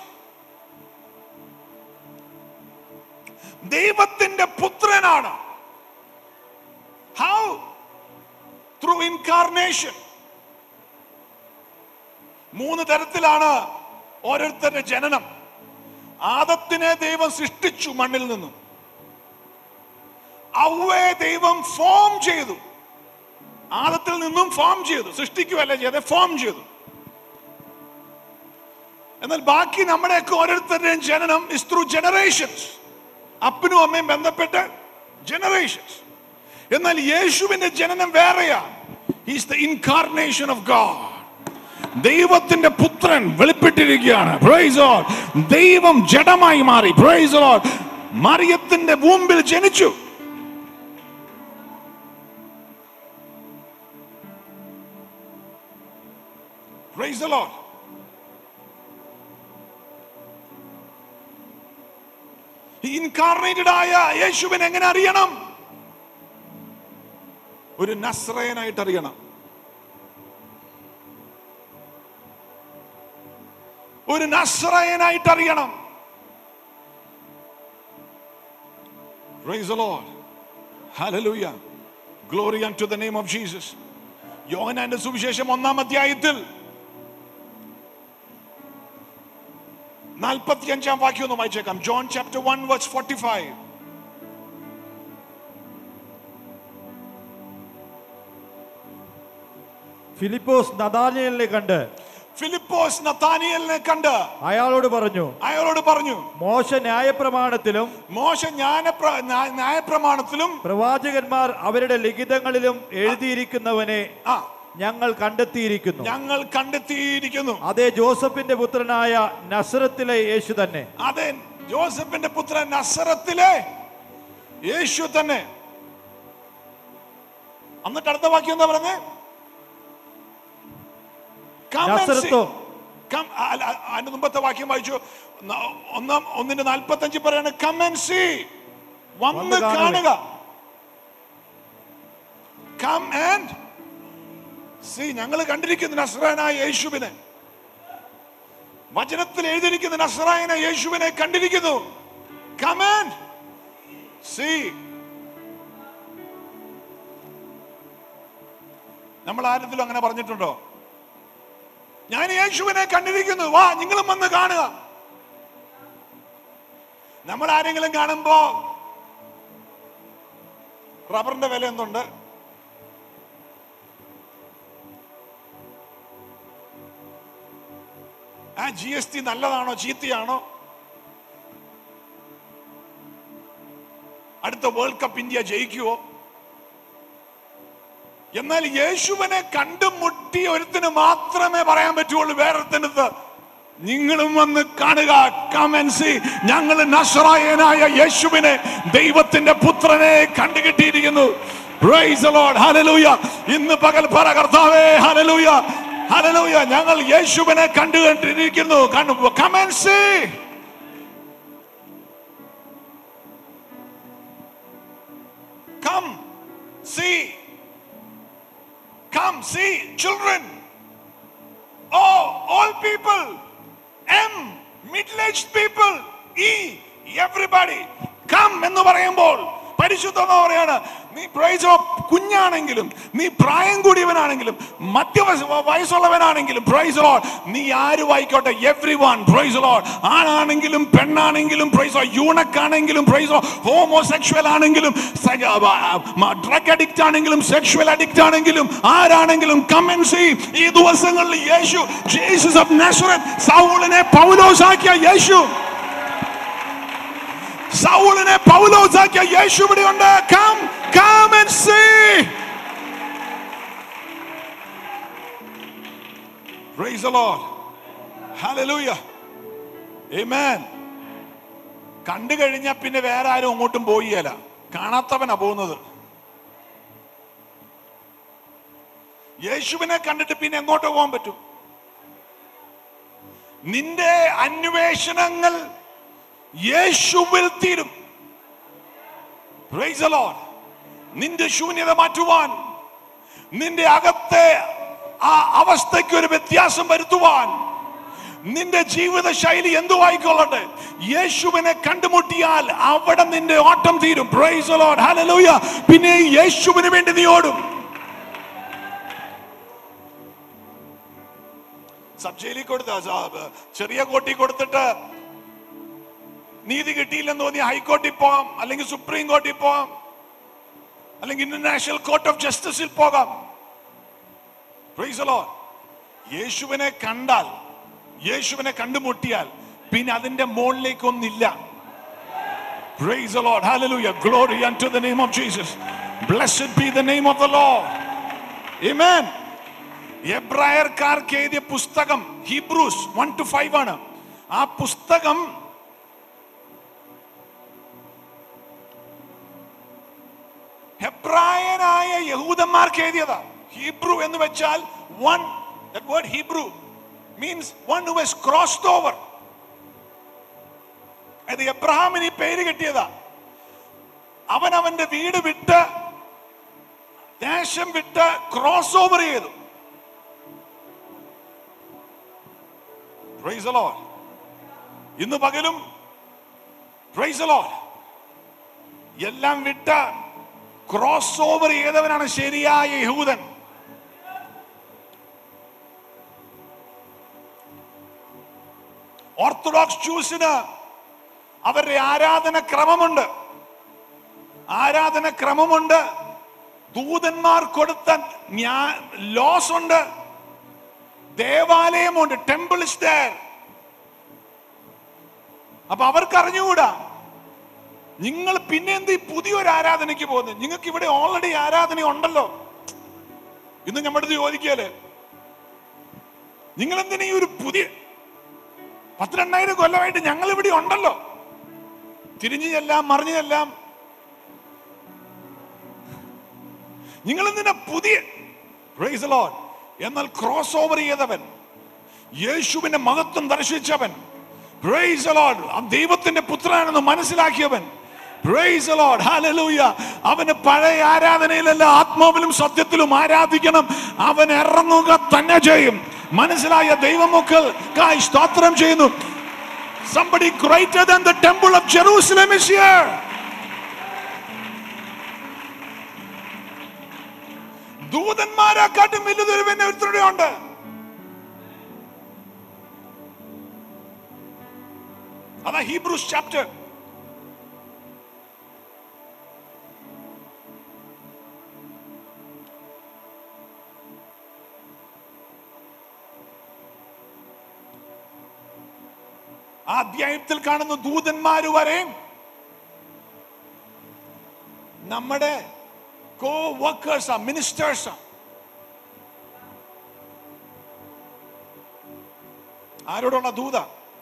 ദൈവത്തിന്റെ പുത്രനാണ്. ഹൗ? Through incarnation. മൂന്ന് തരത്തിലാണ് ഓരോരുത്തരുടെ ജനനം. ആദത്തിനെ ദൈവം സൃഷ്ടിച്ചു മണ്ണിൽ നിന്നും. അവയെ ദൈവം ഫോം ചെയ്തു. ആദത്തിൽ നിന്നും ഫോം ചെയ്തു. സൃഷ്ടിക്കുകയല്ല ചെയ്തത്, ഫോം ചെയ്തു. എന്നാൽ ബാക്കി നമ്മുടെയൊക്കെ ഓരോരുത്തരുടെയും ജനനം ഇസ് ത്രൂ ജനറേഷൻസ്. അപ്പനും അമ്മയും ബന്ധപ്പെട്ട് ജനറേഷൻസ്. എന്നാൽ യേശുവിന്റെ ജനനം വേറെയാ. He is the incarnation of God. ദൈവത്തിന്റെ പുത്രൻ വെളിപ്പെട്ടിരിക്കുകയാണ്. Praise the Lord. ദൈവം ജഡമായി മാറി. Praise the Lord. മറിയത്തിന്റെ വൂമ്പിൽ ജനിച്ചു. Price the Lord. ഇൻകാർനേറ്റഡ് ആയ യേശുവിനെ എങ്ങനെ അറിയണം? ഒരു നസ്രയനായിട്ട് അറിയണം. ഒരു നസ്രയനായിട്ട് അറിയണം. Praise the Lord. Hallelujah. Glory unto the name of Jesus. യോഹന്നാന്റെ സുവിശേഷം ഒന്നാം അധ്യായത്തിൽ നാൽപ്പത്തി അഞ്ചാം വാക്യം ഒന്ന് വായിച്ചേക്കാം. John chapter one verse forty five. Philipose നഥാനിയേലിനെ കണ്ട് ഫിലിപ്പോസ് നഥാനിയേലിനെ കണ്ട് അയാളോട് പറഞ്ഞു അയാളോട് പറഞ്ഞു മോശ ന്യായപ്രമാണത്തിലും മോശ ന്യായപ്രമാണത്തിലും പ്രവാചകന്മാർ അവരുടെ ലിഖിതങ്ങളിലും എഴുതിയിരിക്കുന്നവനെ ആ ഞങ്ങൾ കണ്ടെത്തിയിരിക്കുന്നു ഞങ്ങൾ കണ്ടെത്തിയിരിക്കുന്നു അതേ ജോസഫിന്റെ പുത്രനായ നസറത്തിലെ യേശു തന്നെ. അതെ, ജോസഫിന്റെ പുത്രൻ നസറത്തിലെ യേശു തന്നെ. എന്നിട്ട് അടുത്ത വാക്യം എന്താ പറഞ്ഞേ? അതിന്റെ മുമ്പത്തെ വാക്യം വായിച്ചു. ഒന്നാം ഒന്നിന്റെ നാൽപ്പത്തി അഞ്ച് പറയാണ് കം ആൻഡ് സീ, വന്ന് കാണുക. Come and see. ഞങ്ങൾ കണ്ടിരിക്കുന്നു നസ്രായനായ യേശുവിനെ. വചനത്തിൽ എഴുതിയിരിക്കുന്ന നസ്രായനായ യേശുവിനെ കണ്ടിരിക്കുന്നു. Come and see. നമ്മൾ ആരെങ്കിലും അങ്ങനെ പറഞ്ഞിട്ടുണ്ടോ? ഞാൻ യേശുവിനെ കണ്ടിരിക്കുന്നു, വാ നിങ്ങളും വന്ന് കാണുക. നമ്മൾ ആരെങ്കിലും കാണുമ്പോ റബ്ബറിന്റെ വില എന്തുണ്ട്? ആ ജി എസ് ടി നല്ലതാണോ ചീത്തയാണോ? അടുത്ത വേൾഡ് കപ്പ് ഇന്ത്യ ജയിക്കുവോ? എന്നാൽ യേശുവിനെ കണ്ടുമുട്ടി ഒരുത്തിന് മാത്രമേ പറയാൻ പറ്റുള്ളൂ. വേറൊരുത്തനത്ത് നിങ്ങളും വന്ന് കാണുക. Come and see. ഞങ്ങൾ നസ്രായനായ യേശുവിനെ, ദൈവത്തിന്റെ പുത്രനെ കണ്ടുകിട്ടിയിരിക്കുന്നു. Praise the Lord. ഹല്ലേലൂയ. ഇന്ന് പകൽ പറ കർത്താവേ ഹല്ലേലൂയ, ഹല്ലേലൂയ. ഞങ്ങൾ യേശുവിനെ കണ്ടുകണ്ടിരിക്കുന്നു. Come and see. Come see. Come see children. Oh, all people. M, middle-aged people. E, everybody. Come എന്ന് പറയുമ്പോൾ പരിശുദ്ധമാ പറയാണ്, നീ പ്രൈസ് ഓഫ് കുഞ്ഞാണെങ്കിലും, നീ പ്രായം കൂടിയവനാണെങ്കിലും, മധ്യ വയസ്സുള്ളവനാണെങ്കിലും, പ്രൈസ് ലോർഡ്, നീ ആരും ആയിക്കോട്ടെ, എവ്രി വൺ പ്രൈസ് ലോർഡ്, ആണാണെങ്കിലും പെണ്ണാണെങ്കിലും, പ്രൈസ് ലോർഡ്, യൂണക്കാണെങ്കിലും, പ്രൈസ് ലോർഡ്, ഹോമോസെക്ഷൽ ആണെങ്കിലും, ഡ്രഗ് അഡിക്റ്റ് ആണെങ്കിലും, സെക്ഷുവൽ അഡിക്റ്റ് ആണെങ്കിലും, ആരാണെങ്കിലും കം ആൻഡ് സീ. ഈ ദിവസങ്ങളിൽ യേശു, ജീസസ് ഓഫ് നാസറത്ത്, സൗളിനെ പൗലോസാക്കിയ യേശു, സൗളിനെ പൗലോസാക്കിയ യേശു ഇവിടെയുണ്ട്. Come come and see. Praise the Lord. Hallelujah. Amen. കണ്ടു കഴിഞ്ഞാൽ പിന്നെ വേറെ ആരും അങ്ങോട്ടും പോയില്ല, കാണാത്തവനാ പോകുന്നത്. യേശുവിനെ കണ്ടിട്ട് പിന്നെ എങ്ങോട്ട് പോകാൻ പറ്റും? നിന്റെ അന്വേഷണങ്ങൾ യേശുവിൽ തീരും. Praise the Lord. നിന്റെ ശൂന്യത മാറ്റുവാൻ, നിന്റെ അകത്തെ ആ അവസ്ഥയ്ക്ക് ഒരു വ്യത്യാസം വരുത്തുവാൻ, നിന്റെ ജീവിത ശൈലി എന്തുവായിക്കൊള്ളട്ടെ, യേശുവിനെ കണ്ടുമുട്ടിയാൽ അവിടെ നിന്റെ ഓട്ടം തീരും. Praise the Lord. ഹല്ലേലൂയ. പിന്നെ യേശുവിന് വേണ്ടി നീ ഓടും. സബ് ജയിലിൽ കൊടുത്ത ചെറിയ കോട്ടി കൊടുത്തിട്ട് നീതി കിട്ടിയില്ലെന്ന് തോന്നി ഹൈക്കോടതിയിൽ പോകാം, അല്ലെങ്കിൽ സുപ്രീം കോടതിയിൽ പോകാം, അല്ലെങ്കിൽ ഇന്റർനാഷണൽ കോർട്ട് ഓഫ് ജസ്റ്റിസിൽ പോകാം. Praise the Lord. യേശുവിനെ കണ്ടാൽ, യേശുവിനെ കണ്ടുമുട്ടിയാൽ പിന്നെ അതിന്റെ മുകളിലേക്കൊന്നില്ല. Praise the Lord. Hallelujah. Glory unto the name of Jesus. Blessed be the name of the Lord. Amen. എബ്രായർക്കാർക്ക് എഴുതിയ പുസ്തകം ഹീബ്രൂസ് വൺ ടു ഫൈവ് ആണ്. ആ പുസ്തകം ഹെബ്രായനായ യഹൂദന്മാർക്ക് എഴുതിയതാ. ഹീബ്രു എന്ന് വെച്ചാൽ one, that word Hebrew means one who has crossed over. അത് എബ്രഹാമിന് ഈ പേര് കിട്ടിയതാ. അവൻ അവന്റെ വീട് വിട്ട്, ദേശം വിട്ട് ക്രോസ് ഓവർ ചെയ്തു. Praise the Lord. ഇന്ന് പകലും പ്രൈസ് ദി ലോർഡ്, എല്ലാം വിട്ട് ക്രോസ് ഓവർ ചെയ്തവനാണ് ശരിയായ യഹൂദൻ. ഓർത്തഡോക്സ് ജൂസിന് അവരുടെ ആരാധന ക്രമമുണ്ട്, ആരാധന ക്രമമുണ്ട്. ദൂതന്മാർ കൊടുത്ത ലോസ് ഉണ്ട്, ദേവാലയമുണ്ട്, ടെമ്പിൾ ഇസ് ദേർ. അപ്പൊ അവർക്ക് അറിഞ്ഞുകൂടാ. നിങ്ങൾ പിന്നെ എന്ത് പുതിയൊരു ആരാധനയ്ക്ക് പോകുന്നത്? നിങ്ങൾക്ക് ഇവിടെ ഓൾറെഡി ആരാധന ഉണ്ടല്ലോ. ഇന്ന് നമ്മുടെ ചോദിക്കല്ലേ, നിങ്ങൾ എന്തിനാ ഈ ഒരു പുതിയ പത്തിരണ്ടായിരം കൊല്ലമായിട്ട് ഞങ്ങൾ ഇവിടെ ഉണ്ടല്ലോ, തിരിഞ്ഞു ചെല്ലാം മറിഞ്ഞു ചെല്ലാം, നിങ്ങൾ എന്തിനാ പുതിയ? Praise the Lord. എന്നാൽ ക്രോസ് ഓവർ ചെയ്തവൻ, യേശുവിന്റെ മഹത്വം ദർശിച്ചവൻ, പ്രൈസ് ദി ലോർഡ്, ദൈവത്തിന്റെ പുത്രനാണെന്ന് മനസ്സിലാക്കിയവൻ, പ്രൈസ് ദി ലോർഡ്, ഹല്ലേലൂയ, അവന് പഴയ ആരാധനയിലല്ല ആത്മാവിലും സത്യത്തിലും ആരാധിക്കണം. അവൻ ഇറങ്ങുക തന്നെ ചെയ്യും. മനസ്സിലായ ദൈവമക്കൾ സ്തോത്രം ചെയ്യുന്നു. Somebody greater than the temple of Jerusalem is here. ദൂതന്മാരെക്കാട്ടും വലുതൊരു പിന്നെ ഒരുത്തരുടെ ഉണ്ട്. അതാ ഹീബ്രൂസ് ചാപ്റ്റർ. ആ അധ്യായത്തിൽ കാണുന്ന ദൂതന്മാര് വരെയും നമ്മുടെ കോ വർക്കേഴ്സാ, മിനിസ്റ്റേഴ്സാ. ആരോടുള്ള ദൂത?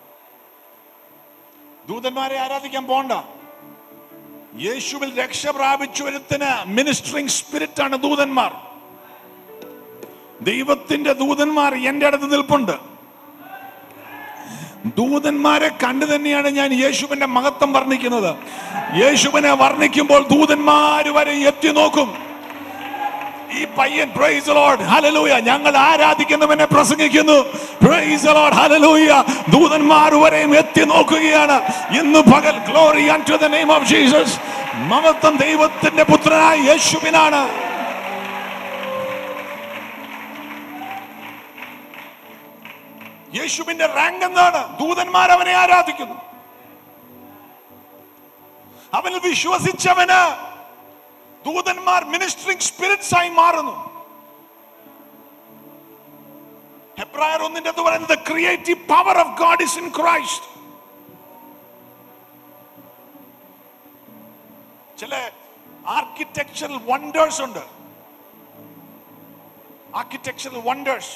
ദൂതന്മാരെ ആരാധിക്കാൻ പോണ്ട. യേശുവിൽ രക്ഷ പ്രാപിച്ചു ഒരുത്തിന് മിനിസ്ട്രിങ് സ്പിരിറ്റ് ആണ് ദൂതന്മാർ. ദൈവത്തിന്റെ ദൂതന്മാർ എന്റെ അടുത്ത് നിൽപ്പുണ്ട്. ദൂതന്മാരെ കണ്ടു തന്നെയാണ് ഞാൻ യേശുവിന്റെ മഹത്വം വർണ്ണിക്കുന്നത്. യേശുവിനെ വർണ്ണിക്കുമ്പോൾ ദൂതന്മാര് വരെ എത്തി നോക്കും. ഈ പയ്യൻ പ്രൈസ് ദി ലോർഡ് ഹല്ലേലൂയ ഞങ്ങൾ ആരാധിക്കുന്നവനെ പ്രസംഗിക്കുന്നു. Praise the Lord hallelujah. ദൂതന്മാർ വരെയും എത്തി നോക്കുകയാണ് ഇന്ന് പകൽ. Glory unto the name of Jesus. മഹത്വം ദൈവത്തിന്റെ പുത്രനായ യേശുവിനാണ്. യേശുവിന്റെ റാങ്ക് എന്താണ്? ദൂതന്മാർ അവനെ ആരാധിക്കുന്നു. അവനിൽ വിശ്വസിച്ചവന് ദൂതന്മാർ മിനിസ്ട്രിംഗ് സ്പിരിറ്റ്സ് ആയി മാറുന്നു. ഹെബ്രായർ ഒന്നിന്റെ അത് പറയുന്നത് creative power of God is in Christ. ചില ആർക്കിടെക്ചറൽ വണ്ടേഴ്സ് ഉണ്ട്. ആർക്കിടെക്ചറൽ വണ്ടേഴ്സ്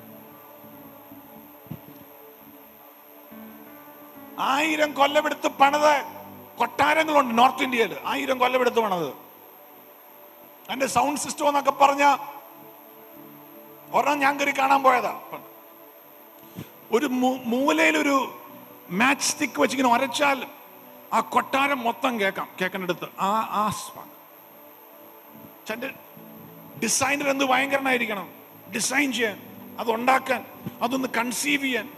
ആയിരം കൊല്ലമെടുത്ത് പണിത് കൊട്ടാരങ്ങളുണ്ട് നോർത്ത് ഇന്ത്യയിൽ. ആയിരം കൊല്ലമെടുത്ത് പണിത്. അതിന്റെ സൗണ്ട് സിസ്റ്റം എന്നൊക്കെ പറഞ്ഞ ഒരെണ്ണം ഞാൻ കയറി കാണാൻ പോയതാ. ഒരു മൂലയിൽ ഒരു മാച്ച് സ്റ്റിക്ക് വെച്ചിങ്ങനെ ഒരച്ചാൽ ആ കൊട്ടാരം മൊത്തം കേൾക്കാം. കേൾക്കേണ്ടടുത്ത് ആ ആ ഡിസൈനർ എന്ത് ഭയങ്കരനായിരിക്കണം ഡിസൈൻ ചെയ്യാൻ, അത് ഉണ്ടാക്കാൻ, അതൊന്ന് കൺസീവ് ചെയ്യാൻ.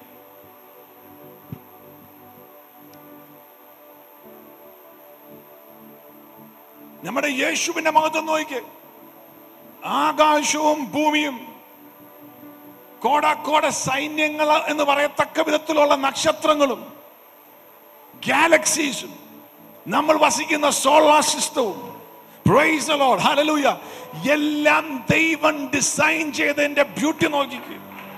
നമ്മുടെ യേശുവിന്റെ മഹത്വം നോക്കിക്കേ. ആകാശവും ഭൂമിയും കോടാക്കോട സൈന്യങ്ങൾ എന്ന് പറയത്തക്ക വിധത്തിലുള്ള നക്ഷത്രങ്ങളും ഗാലക്സീസും നമ്മൾ വസിക്കുന്ന സോളാർ സിസ്റ്റവും, പ്രൈസ് ദി ലോർഡ്, ഹല്ലേലൂയ, എല്ലാം ദൈവം ഡിസൈൻ ചെയ്തതിന്റെ ബ്യൂട്ടി നോക്കിക്കേ.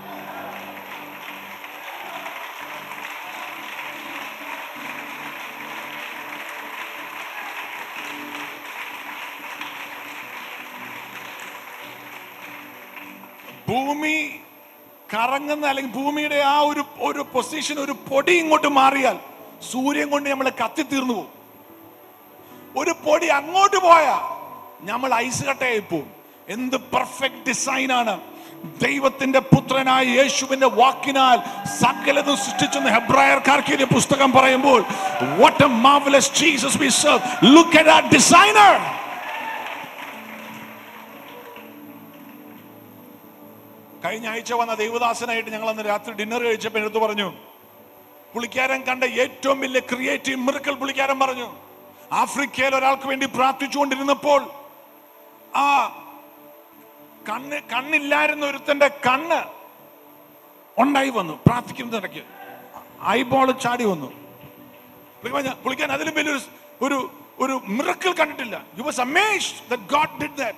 ഭൂമി കറങ്ങുന്ന അല്ലെങ്കിൽ ഭൂമിയുടെ ആ ഒരു ഒരു പൊസിഷൻ ഒരു പൊടി ഇങ്ങോട്ട് മാറിയാൽ സൂര്യൻ കൊണ്ട് നമ്മൾ കത്തിത്തീർന്നു പോകും. ഒരു പൊടി അങ്ങോട്ട് പോയാ നമ്മൾ ഐസ് കട്ടയായി പോകും. എന്ത് പെർഫെക്റ്റ് ഡിസൈൻ ആണ് ദൈവത്തിന്റെ പുത്രനായ യേശുവിന്റെ വാക്കിനാൽ സകലതും സൃഷ്ടിച്ചെന്ന് ഹെബ്രായർക്കാർക്ക് എഴുതിയ പുസ്തകം പറയുമ്പോൾ, what a marvelous Jesus we serve. Look at our designer. കഴിഞ്ഞ ആഴ്ച വന്ന ദൈവദാസനായിട്ട് ഞങ്ങൾ അന്ന് രാത്രി ഡിന്നർ കഴിച്ചപ്പോൾ എടുത്തു പറഞ്ഞു, പുള്ളിക്കാരൻ കണ്ട ഏറ്റവും വലിയ ക്രിയേറ്റീവ് മിറക്കിൾ പുള്ളിക്കാരൻ പറഞ്ഞു, ആഫ്രിക്കയിൽ ഒരാൾക്ക് വേണ്ടി പ്രാർത്ഥിച്ചുകൊണ്ടിരുന്നപ്പോൾ ആ കണ്ണ് കണ്ണില്ലായിരുന്ന ഒരുത്തന്റെ കണ്ണ് ഉണ്ടായി വന്നു. പ്രാർത്ഥിക്കുന്നതിനിടയ്ക്ക് ഐബോൾ ചാടി വന്നു. പുള്ളിക്കാരൻ അതിലും വലിയൊരു ഒരു ഒരു മിറക്കിൾ കണ്ടിട്ടില്ല. He was amazed that God did that.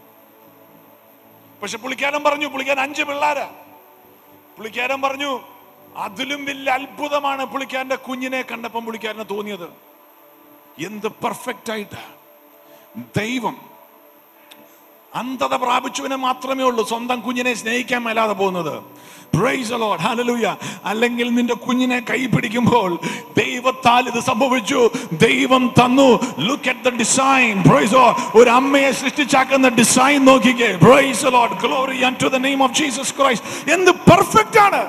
പക്ഷെ പുള്ളിക്കാരൻ പറഞ്ഞു, പുള്ളിക്കാരൻ അഞ്ച് പിള്ളേരാ. പുള്ളിക്കാരൻ പറഞ്ഞു അതിലും വലിയ അത്ഭുതമാണ് പുള്ളിക്കാരന്റെ കുഞ്ഞിനെ കണ്ടപ്പം പുള്ളിക്കാരന് തോന്നിയത്. എന്ത് പെർഫെക്റ്റ് ആയിട്ട് ദൈവം അന്ധത പ്രാപിച്ചവനെ മാത്രമേ ഉള്ളൂ സ്വന്തം കുഞ്ഞിനെ സ്നേഹിക്കാൻ മേലാതെ പോകുന്നത്. Praise the Lord, hallelujah. അല്ലെങ്കിൽ നിന്റെ കുഞ്ഞിനെ കൈ പിടിക്കുമ്പോൾ ദൈവത്താൽ ഇത് സംഭവിച്ചു, ദൈവം തന്നു. Look at the design. Praise the Lord. ഒരു അമ്മയെ സൃഷ്ടിച്ചാക്കുന്ന ഡിസൈൻ നോക്കിക്കേ. Praise the Lord. Glory unto the name of Jesus Christ. എന്ത് പെർഫെക്റ്റ് ആണ്.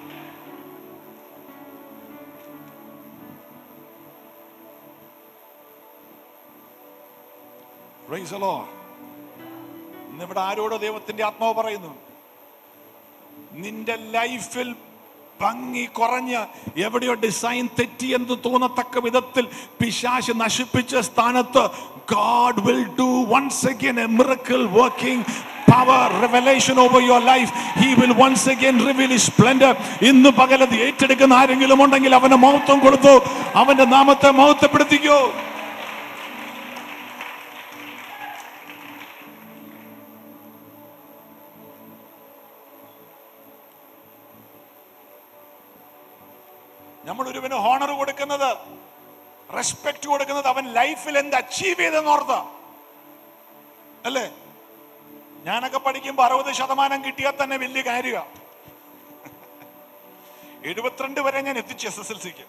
Praise the Lord. ഇന്നിവിടെ ആരോടോ ദൈവത്തിന്റെ ആത്മാവ് പറയുന്നു, നിന്റെ ലൈഫിൽ ഭംഗി കുറഞ്ഞ് എവിടെയോ ഡിസൈൻ തെറ്റി എന്ന് തോന്നത്തക്ക വിധത്തിൽ പിശാച് നശിപ്പിച്ച സ്ഥാനത്ത് God will do once again a miracle working power revelation over your life. He will once again reveal his splendor. ഇന്ന് പകലത് ഏറ്റെടുക്കുന്ന ആരെങ്കിലും ഉണ്ടെങ്കിൽ അവന്റെ മഹത്വം കൊടുത്തു, അവന്റെ നാമത്തെ മഹത്വപ്പെടുത്തിക്കോ. നമ്മൾ ഒരുവന് ഹോണർ കൊടുക്കുന്നത്, റെസ്പെക്ട് കൊടുക്കുന്നത് അവൻ ലൈഫിൽ എന്ത് അച്ചീവ് ചെയ്തെന്ന് ഓർത്ത അല്ലേ. ഞാനൊക്കെ പഠിക്കുമ്പോ അറുപത് ശതമാനം കിട്ടിയാൽ തന്നെ വലിയ കാര്യമാണ്. എഴുപത്തിരണ്ട് വരെ ഞാൻ എത്തിച്ചു എസ് എസ് എൽ സിക്ക്.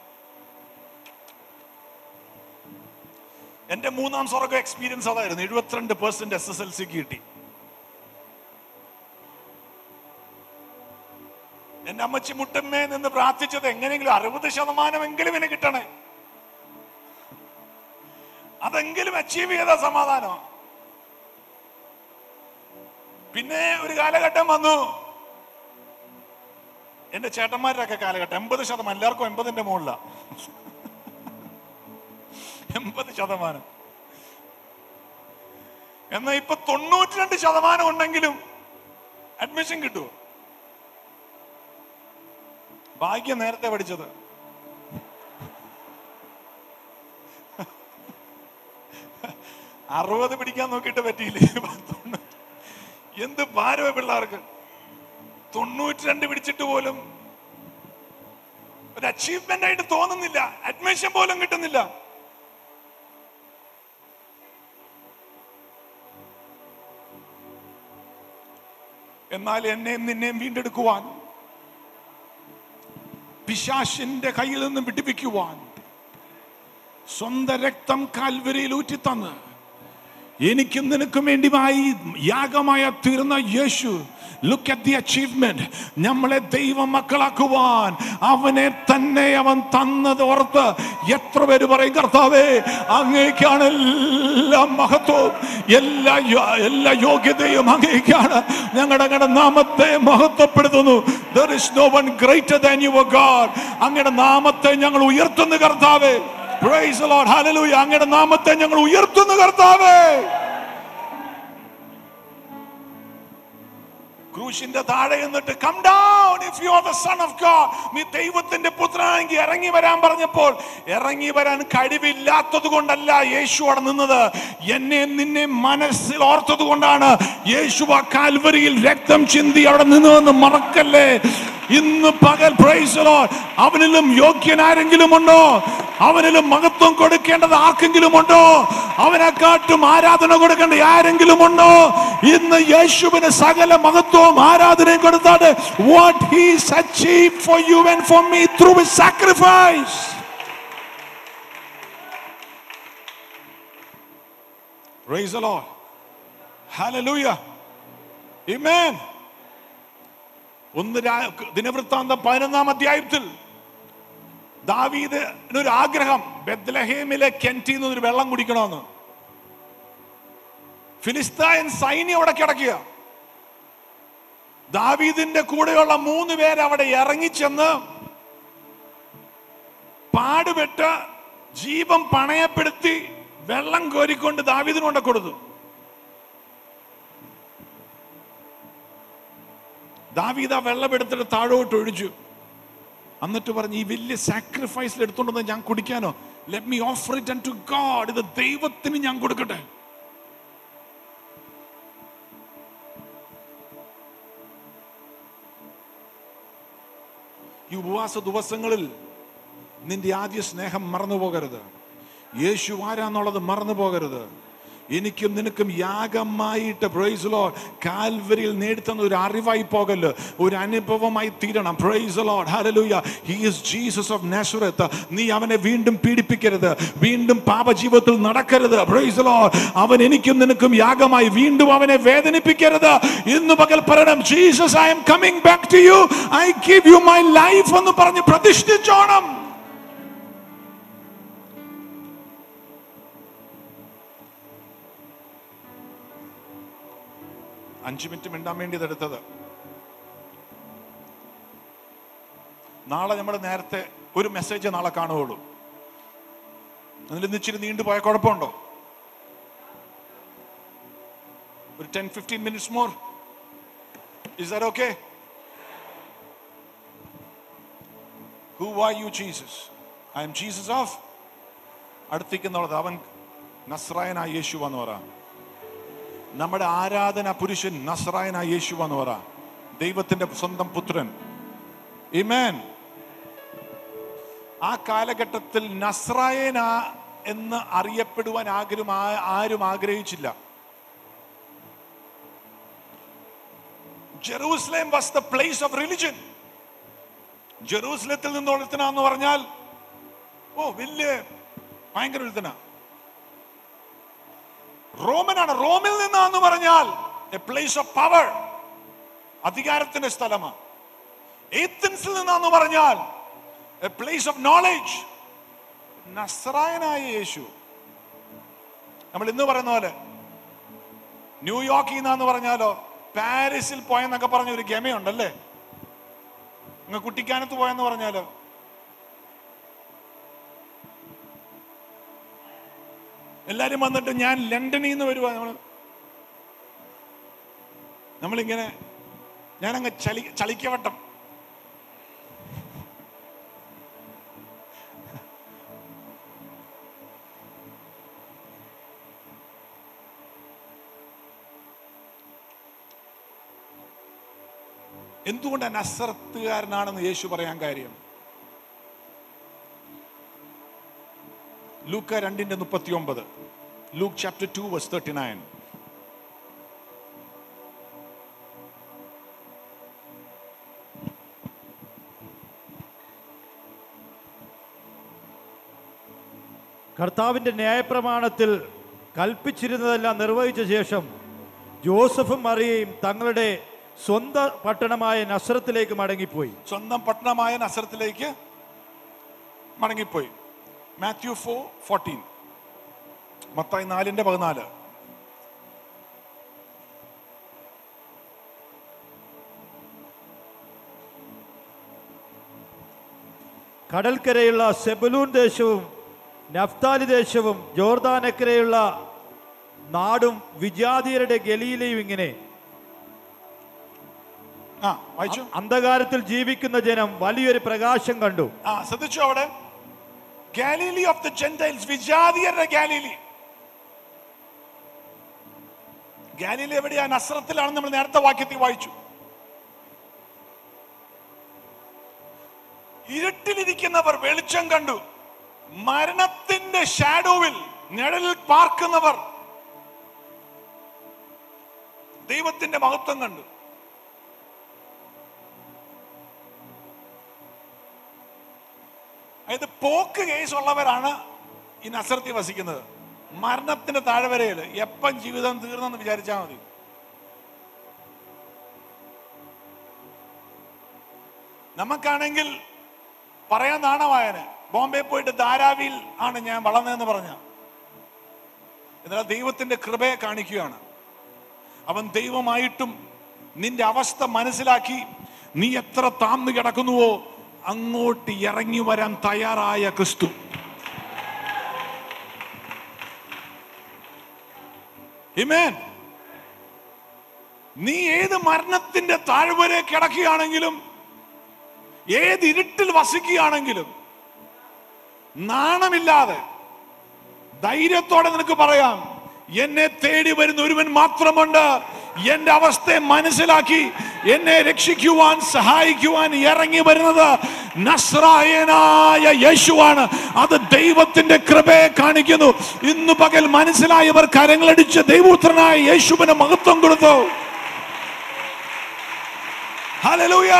എന്റെ മൂന്നാം സ്വർഗ എക്സ്പീരിയൻസ് അതായിരുന്നു. എഴുപത്തിരണ്ട് പെർസെന്റ് എസ് എസ് എൽ സിക്ക് കിട്ടി. എന്റെ അമ്മച്ചി മുട്ടമ്മേ നിന്ന് പ്രാർത്ഥിച്ചത് എങ്ങനെയെങ്കിലും അറുപത് ശതമാനമെങ്കിലും എന്നെ കിട്ടണേ, അതെങ്കിലും അച്ചീവ് ചെയ്ത സമാധാനം. പിന്നെ ഒരു കാലഘട്ടം വന്നു, എന്റെ ചേട്ടന്മാരുടെയൊക്കെ കാലഘട്ടം. എൺപത് ശതമാനം എല്ലാവർക്കും എൺപതിന്റെ മുകളില എൺപത് ശതമാനം എന്നാൽ ഇപ്പൊ തൊണ്ണൂറ്റി രണ്ട് ശതമാനം ഉണ്ടെങ്കിലും അഡ്മിഷൻ കിട്ടുമോ? ഭാഗ്യം നേരത്തെ പഠിച്ചത്. അറുപത് പിടിക്കാൻ നോക്കിയിട്ട് പറ്റിയില്ലേ? എന്ത് ഭാരവ പിള്ളേർക്ക്. തൊണ്ണൂറ്റി രണ്ട് പിടിച്ചിട്ട് പോലും ഒരു അച്ചീവ്മെന്റ് ആയിട്ട് തോന്നുന്നില്ല, അഡ്മിഷൻ പോലും കിട്ടുന്നില്ല. എന്നാൽ എന്നെയും നിന്നെയും വീണ്ടെടുക്കുവാൻ, പിശാചിന്റെ കയ്യിൽ നിന്നും വിടുവിക്കുവാൻ സ്വന്തം രക്തം കാൽവരിയിൽ ഊറ്റിത്തന്ന് എനിക്കും നിനക്കും വേണ്ടിയായി യാഗമായ തീർന്ന യേശു, look at the achievement, നമ്മളെ ദൈവ മക്കളാക്കുവാൻ അവനെ തന്നെ അവൻ തന്നത് ഓർത്ത് എത്ര പേര് പറയും, കർത്താവേ അങ്ങേക്കാണ് എല്ലാ മഹത്വവും, എല്ലാ എല്ലാ യോഗ്യതയും അങ്ങേക്കാണ്. ഞങ്ങളുടെ അങ്ങയുടെ നാമത്തെ മഹത്വപ്പെടുത്തുന്നു. There is no one greater than your God. അങ്ങയുടെ നാമത്തെ ഞങ്ങൾ ഉയർത്തുന്നു കർത്താവേ. Praise the Lord, hallelujah. അങ്ങയുടെ നാമത്തെ ഞങ്ങൾ ഉയർത്തുന്നു കർത്താവേ. ക്രൂശിന്റെ താഴെ എന്നിട്ട് come down if you are the son of God, നീ ദൈവത്തിന്റെ പുത്രനാണെങ്കിൽ ഇറങ്ങി വരാൻ പറഞ്ഞപ്പോൾ ഇറങ്ങി വരാൻ കഴിവില്ലാത്തത് കൊണ്ടല്ല യേശു അവിടെ നിന്നത്, എന്നെ നിന്നെ മനസ്സിൽ ഓർത്തത് കൊണ്ടാണ് യേശു ആ കാൽവരിയിൽ രക്തം ചിന്തി അവിടെ നിന്നതെന്ന് മറക്കല്ലേ. ഇന്ന് പകൽ പ്രൈസ് ദി ലോർഡ്, അവനിലും യോഗ്യനാരെങ്കിലും ഉണ്ടോ? അവനിലും മഹത്വം കൊടുക്കേണ്ടത് ആർക്കെങ്കിലും ഉണ്ടോ? അവനെക്കാട്ടും ആരാധന കൊടുക്കേണ്ട ആരെങ്കിലും ഉണ്ടോ? ഇന്ന് യേശുവിന് സകല മഹത്വവും ആരാധനയും കൊടുത്താണ്. What he has achieved for you and for me through his sacrifice. Praise the Lord, hallelujah, amen. ഒന്ന് ദിനവൃത്താന്തം പതിനൊന്നാം അധ്യായത്തിൽ ദാവീദിന് ഒരു ആഗ്രഹം, ബെത്ലഹേമിലെ കെൻറ്റിൽ നിന്ന് ഒരു വെള്ളം കുടിക്കണമെന്ന്. ഫിലിസ്തീൻ സൈന്യം അവിടെ കിടക്കുക. ദാവീദിന്റെ കൂടെയുള്ള മൂന്ന് പേര് അവിടെ ഇറങ്ങിച്ചെന്ന് പാടുപെട്ട് ജീവൻ പണയപ്പെടുത്തി വെള്ളം കോരിക്കൊണ്ട് ദാവീദിന് കൊണ്ട് കൊടുത്തു. ദാവീദ് ആ വെള്ളം എടുത്തിട്ട് താഴോട്ട് ഒഴിച്ചു. എന്നിട്ട് പറഞ്ഞു, ഈ വലിയ സാക്രിഫൈസിൽ എടുത്തോണ്ടെന്ന് ഞാൻ കുടിക്കാനോ? Let me offer it unto God. ഇത് ദൈവത്തിന് ഞാൻ കൊടുക്കട്ടെ. ഈ ഉപവാസ ദിവസങ്ങളിൽ നിന്റെ ആദ്യ സ്നേഹം മറന്നു പോകരുത്. യേശു ആരാന്നുള്ളത് മറന്നു പോകരുത്. എനിക്കും നിനക്കും യാഗമായിട്ട് പ്രൈസ് ദി ലോർഡ് കാൽവരിയിൽ നേടിത്തന്ന ഒരു അറിവായി പോകല്ലോ, ഒരു അനുഭവമായി തീരണം. Praise the Lord, hallelujah. He is Jesus of Nazareth. നീ അവനെ വീണ്ടും പീഡിപ്പിക്കരുത്, വീണ്ടും പാപജീവിതത്തിൽ നടക്കരുത്. Praise the Lord. അവൻ എനിക്കും നിനക്കും യാഗമായി, വീണ്ടും അവനെ വേദനിപ്പിക്കരുത്. ഇന്ന് പകൽ പറയണം, Jesus, I am coming back to you, I give you my life എന്ന് പറഞ്ഞ് പ്രതിഷ്ഠിച്ചോണം. അഞ്ചു മിനിറ്റ് മിണ്ടാൻ വേണ്ടി ഇതെടുത്തത്. നാളെ നമ്മൾ നേരത്തെ ഒരു മെസ്സേജ് നാളെ കാണുകയുള്ളൂ. അതിൽ ഇച്ചിരി നീണ്ടുപോയ കുഴപ്പമുണ്ടോ? ഒരു ten fifteen minutes more, is that okay? Who are you, Jesus? I am Jesus of. അടുത്തേക്കുന്നുള്ളത് അവൻ നസ്രായനായ യേശു എന്ന് പറ. നമ്മുടെ ആരാധന പുരുഷൻ നസ്രായനായ യേശു എന്ന് പറ, ദൈവത്തിന്റെ സ്വന്തം പുത്രൻ. ആമേൻ. ആ കാലഘട്ടത്തിൽ നസ്രായന എന്ന് അറിയപ്പെടുവാൻ ആരും ആരും ആഗ്രഹിച്ചില്ല. Jerusalem was the place of religion. ജെറൂസലത്തിൽ നിന്ന് ഒരുത്തനാന്ന് പറഞ്ഞാൽ ഓ വലിയ ഭയങ്കര ഒരുത്തനാ. റോമനാണ്. റോമിൽ നിന്നാന്ന് പറഞ്ഞാൽ എ പ്ലേസ് ഓഫ് പവർ, അധികാരത്തിന്റെ സ്ഥലമാണ്. ഏഥൻസിൽ നിന്നാന്ന് പറഞ്ഞാൽ എ പ്ലേസ് ഓഫ് നോളജ്. നസ്രായനായ യേശു, നമ്മൾ ഇന്ന് പറയുന്ന പോലെ ന്യൂയോർക്കിൽ നിന്നാന്ന് പറഞ്ഞാലോ പാരീസിൽ പോയെന്നൊക്കെ പറഞ്ഞ ഒരു ഗമയുണ്ടല്ലേ. അങ്ങ് കുട്ടിക്കാനത്ത് പോയെന്ന് പറഞ്ഞാലോ എല്ലാരും വന്നിട്ട് ഞാൻ ലണ്ടനിൽ നിന്ന് വരുവാ, നമ്മൾ നമ്മളിങ്ങനെ ഞാനങ്ങ് ചളി ചളിക്കവട്ടം എന്തുകൊണ്ട് നസറത്തുകാരനാണെന്ന് യേശു പറയാൻ കാര്യം? ലൂക്ക രണ്ടിന്റെ മുപ്പത്തി ഒമ്പത്. Luke chapter two verse thirty nine. കർത്താവിന്റെ ന്യായപ്രമാണത്തിൽ കൽപ്പിച്ചിരുന്നതെല്ലാം നിർവഹിച്ച ശേഷം ജോസഫും മറിയയും തങ്ങളുടെ സ്വന്തം പട്ടണമായ നസ്രത്തിലേക്ക് മടങ്ങിപ്പോയി. സ്വന്തം പട്ടണമായ നസ്രത്തിലേക്ക് മടങ്ങിപ്പോയി. Mathew four fourteen. മത്തായി നാലിന്റെ പതിനാല്. കടൽക്കരയുള്ള സെബലൂൻ ദേശവും നഫ്താലി ദേശവും ജോർദാനക്കരയുള്ള നാടും വിജാതിയരുടെ ഗലീലയും ഇങ്ങനെ അന്ധകാരത്തിൽ ജീവിക്കുന്ന ജനം വലിയൊരു പ്രകാശം കണ്ടു. ആ ശ്രദ്ധിച്ചു അവിടെ. ഗാലിലി ഓഫ് ദ ജെന്റൈൽസ്, വിജാതിയരുടെ ഗാലിലി. ഗാലിലി എവിടെയാ? നസ്രത്തിലാണ്. നമ്മൾ നേരത്തെ വാക്യത്തിൽ വായിച്ചു. ഇരുട്ടിലിരിക്കുന്നവർ വെളിച്ചം കണ്ടു, മരണത്തിന്റെ ഷാഡോവിൽ നിഴലിൽ പാർക്കുന്നവർ ദൈവത്തിന്റെ മഹത്വം കണ്ടു. അതായത് പോക്ക് കേസ് ഉള്ളവരാണ് ഈ നസ്രത്തിൽ വസിക്കുന്നത്. മരണത്തിന്റെ താഴ്വരയില് എപ്പം ജീവിതം തീർന്നെന്ന് വിചാരിച്ചാൽ മതി. നമുക്കാണെങ്കിൽ പറയാൻ നാണമായന് ബോംബെ പോയിട്ട് ധാരാവിയിൽ ആണ് ഞാൻ വളർന്നതെന്ന് പറഞ്ഞ, എന്നാൽ ദൈവത്തിന്റെ കൃപയെ കാണിക്കുകയാണ്. അവൻ ദൈവമായിട്ടും നിന്റെ അവസ്ഥ മനസ്സിലാക്കി നീ എത്ര താഴ്ന്നു കിടക്കുന്നുവോ അങ്ങോട്ട് ഇറങ്ങി വരാൻ തയ്യാറായ ക്രിസ്തു. ആമേൻ. നീ ഏത് മരണത്തിന്റെ താഴ്വരെ കിടക്കുകയാണെങ്കിലും, ഏത് ഇരുട്ടിൽ വസിക്കുകയാണെങ്കിലും നാണമില്ലാതെ ധൈര്യത്തോടെ നിനക്ക് പറയാം, എന്നെ തേടി വരുന്ന ഒരുവൻ മാത്രമുണ്ട്. എന്റെ അവസ്ഥയെ മനസ്സിലാക്കി എന്നെ രക്ഷിക്കുവാൻ സഹായിക്കുവാൻ ഇറങ്ങി വരുന്നത് നസ്രായനായ യേശുവാണ്. അത് ദൈവത്തിന്റെ കൃപയെ കാണിക്കുന്നു. ഇന്ന് പകൽ മനസ്സിലായവർ കരങ്ങളടിച്ച് ദൈവപുത്രനായ യേശുവിന് മഹത്വം കൊടുത്തു. Hallelujah.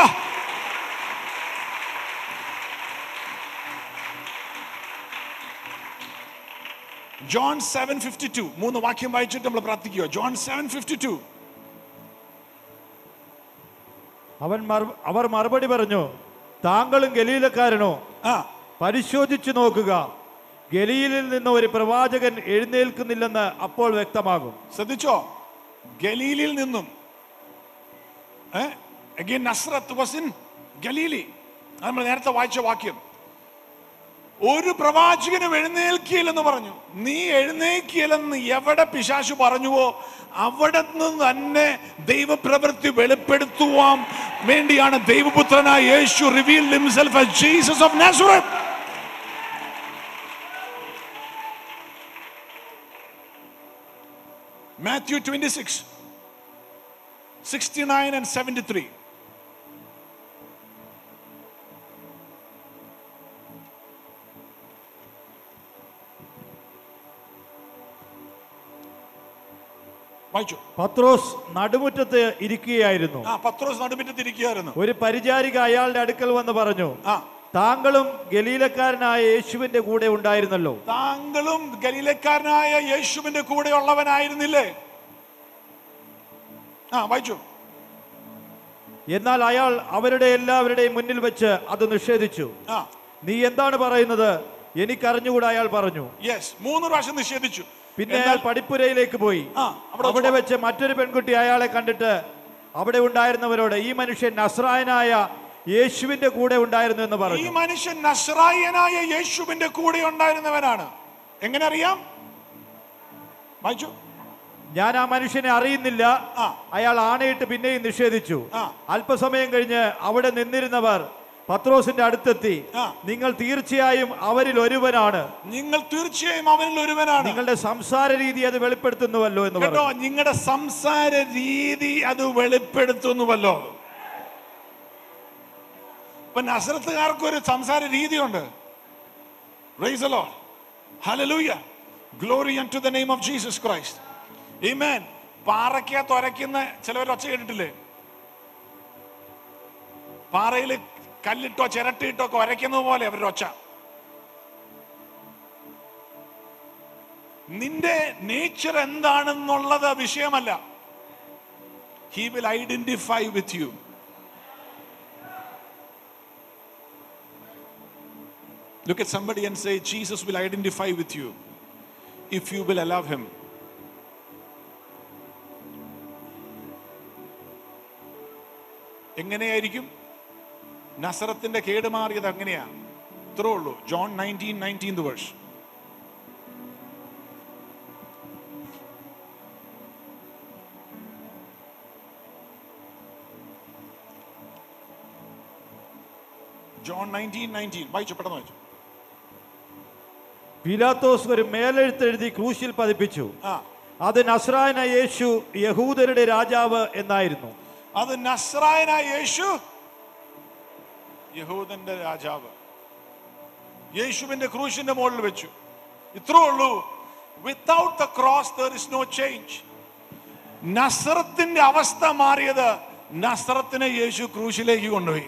John seven fifty two. മൂന്ന് വാക്യം വായിച്ചിട്ട് നമ്മൾ പ്രാർത്ഥിക്കുക. John seven fifty two. അവൻ അവർ മറുപടി പറഞ്ഞു, താങ്കളും ഗലീലക്കാരനോ? ആ പരിശോധിച്ചു നോക്കുക, ഗലീലിൽ നിന്ന് ഒരു പ്രവാചകൻ എഴുന്നേൽക്കുന്നില്ലെന്ന് അപ്പോൾ വ്യക്തമാകും. ശ്രദ്ധിച്ചോ? ഗലീലിൽ നിന്നും നസ്രത്ത് വാസ് ഇൻ ഗലീലി. നമ്മൾ നേരത്തെ വായിച്ച വാക്യം. ഒരു പ്രവാചകനും എഴുന്നേൽക്കില്ലെന്ന് പറഞ്ഞു. നീ എഴുന്നേൽക്കില്ലെന്ന് എവിടെ പിശാചു പറഞ്ഞുവോ അവിടെ നിന്ന് തന്നെ ദൈവപ്രവൃത്തി വെളിപ്പെടുത്തുവാൻ വേണ്ടിയാണ് ദൈവപുത്രനായ യേശു revealed himself as Jesus of Nazareth. Matthew twenty six sixty nine and seventy three. പത്രോസ് നടുമുറ്റത്ത് ഇരിക്കുകയായിരുന്നു. പത്രോസ് നടുമുറ്റത്ത് ഇരിക്കുകയായിരുന്നു. ഒരു പരിചാരിക അയാളുടെ അടുക്കൽ വന്ന് പറഞ്ഞു, താങ്കളും ഗലീലക്കാരനായ യേശുവിന്റെ കൂടെ ഉണ്ടായിരുന്നല്ലോ. താങ്കളും ഗലീലക്കാരനായ യേശുവിന്റെ കൂടെ ഉള്ളവനായിരുന്നില്ലേ? ആ വായിച്ചു. എന്നാൽ അയാൾ അവരുടെ എല്ലാവരുടെയും മുന്നിൽ വെച്ച് അത് നിഷേധിച്ചു. നീ എന്താണ് പറയുന്നത്? എനിക്കറിഞ്ഞുകൂടാ അയാൾ പറഞ്ഞു. യെസ്, മൂന്ന് പ്രാവശ്യം നിഷേധിച്ചു. പിന്നെ അയാൾ പടിപ്പുരയിലേക്ക് പോയി. അവിടെ വെച്ച് മറ്റൊരു പെൺകുട്ടി അയാളെ കണ്ടിട്ട് അവിടെ ഉണ്ടായിരുന്നവരോട്, ഈ മനുഷ്യൻ നസ്രായനായ യേശുവിന്റെ കൂടെ ഉണ്ടായിരുന്നു എന്ന് പറഞ്ഞു. ഈ മനുഷ്യൻ നസ്രായനായ യേശുവിന്റെ കൂടെ ഉണ്ടായിരുന്നവനാണ്. എങ്ങനെ അറിയാം? വായിച്ചു. ഞാൻ ആ മനുഷ്യനെ അറിയുന്നില്ല. അയാൾ ആണയിട്ട് പിന്നെയും നിഷേധിച്ചു. അല്പസമയം കഴിഞ്ഞ് അവിടെ നിന്നിരുന്നവർ പത്രോസിന്റെ അടുത്തെത്തി, നിങ്ങൾ തീർച്ചയായും അവരിൽ ഒരുവനാണ്, നിങ്ങൾ തീർച്ചയായും അവരിൽ ഒരുവനാണ്, നിങ്ങളുടെ സംസാര രീതി അത് വെളിപ്പെടുത്തുന്നുവല്ലോ എന്ന് പറഞ്ഞു. നിങ്ങളുടെ സംസാര രീതി അത് വെളിപ്പെടുത്തുന്നുവല്ലോ. ഇപ്പൊ നസറത്തുകാർക്ക് ഒരു സംസാര രീതിയുണ്ട്. Praise the Lord. Hallelujah. Glory unto the name of Jesus Christ. Amen. പാറയ്ക്കകത്ത് ഒരയ്ക്കുന്ന ചിലവർ ഒച്ച കേട്ടിട്ടില്ലേ? പാറയിൽ കല്ലിട്ടോ ചിരട്ടിയിട്ടോ ഒക്കെ ഒരയ്ക്കുന്നത് പോലെ അവരുടെ ഒച്ച. നിന്റെ നേച്ചർ എന്താണെന്നുള്ളത് വിഷയമല്ല. He will identify with you. Look at somebody and say, Jesus will identify with you if you will allow him. എങ്ങനെയായിരിക്കും നസറത്തിന്റെ കേടുമാറിയത്? അങ്ങനെയാ, ഇത്രേ ഉള്ളൂ. John nineteen nineteenth verse. John nineteen nineteen വായിച്ചു, പെട്ടെന്ന് വായിച്ചു. പീലാത്തോസ് ഒരു മേലെഴുത്തെഴുതി ക്രൂശിൽ പതിപ്പിച്ചു. അത് നസ്രായനായ യേശു യഹൂദരുടെ രാജാവ് എന്നായിരുന്നു. അത് നസ്രായനായ യേശു യഹൂദന്റെ രാജാവ്. യേശുവിന്റെ ക്രൂശിന്റെ മുകളിൽ വെച്ചു. ഇത്രേ ഉള്ളൂ. Without the cross there is no change. നസ്രത്തിന്റെ അവസ്ഥ മാറിയത് നസ്രത്തിനെ യേശു ക്രൂശിലേക്ക് കൊണ്ടുപോയി.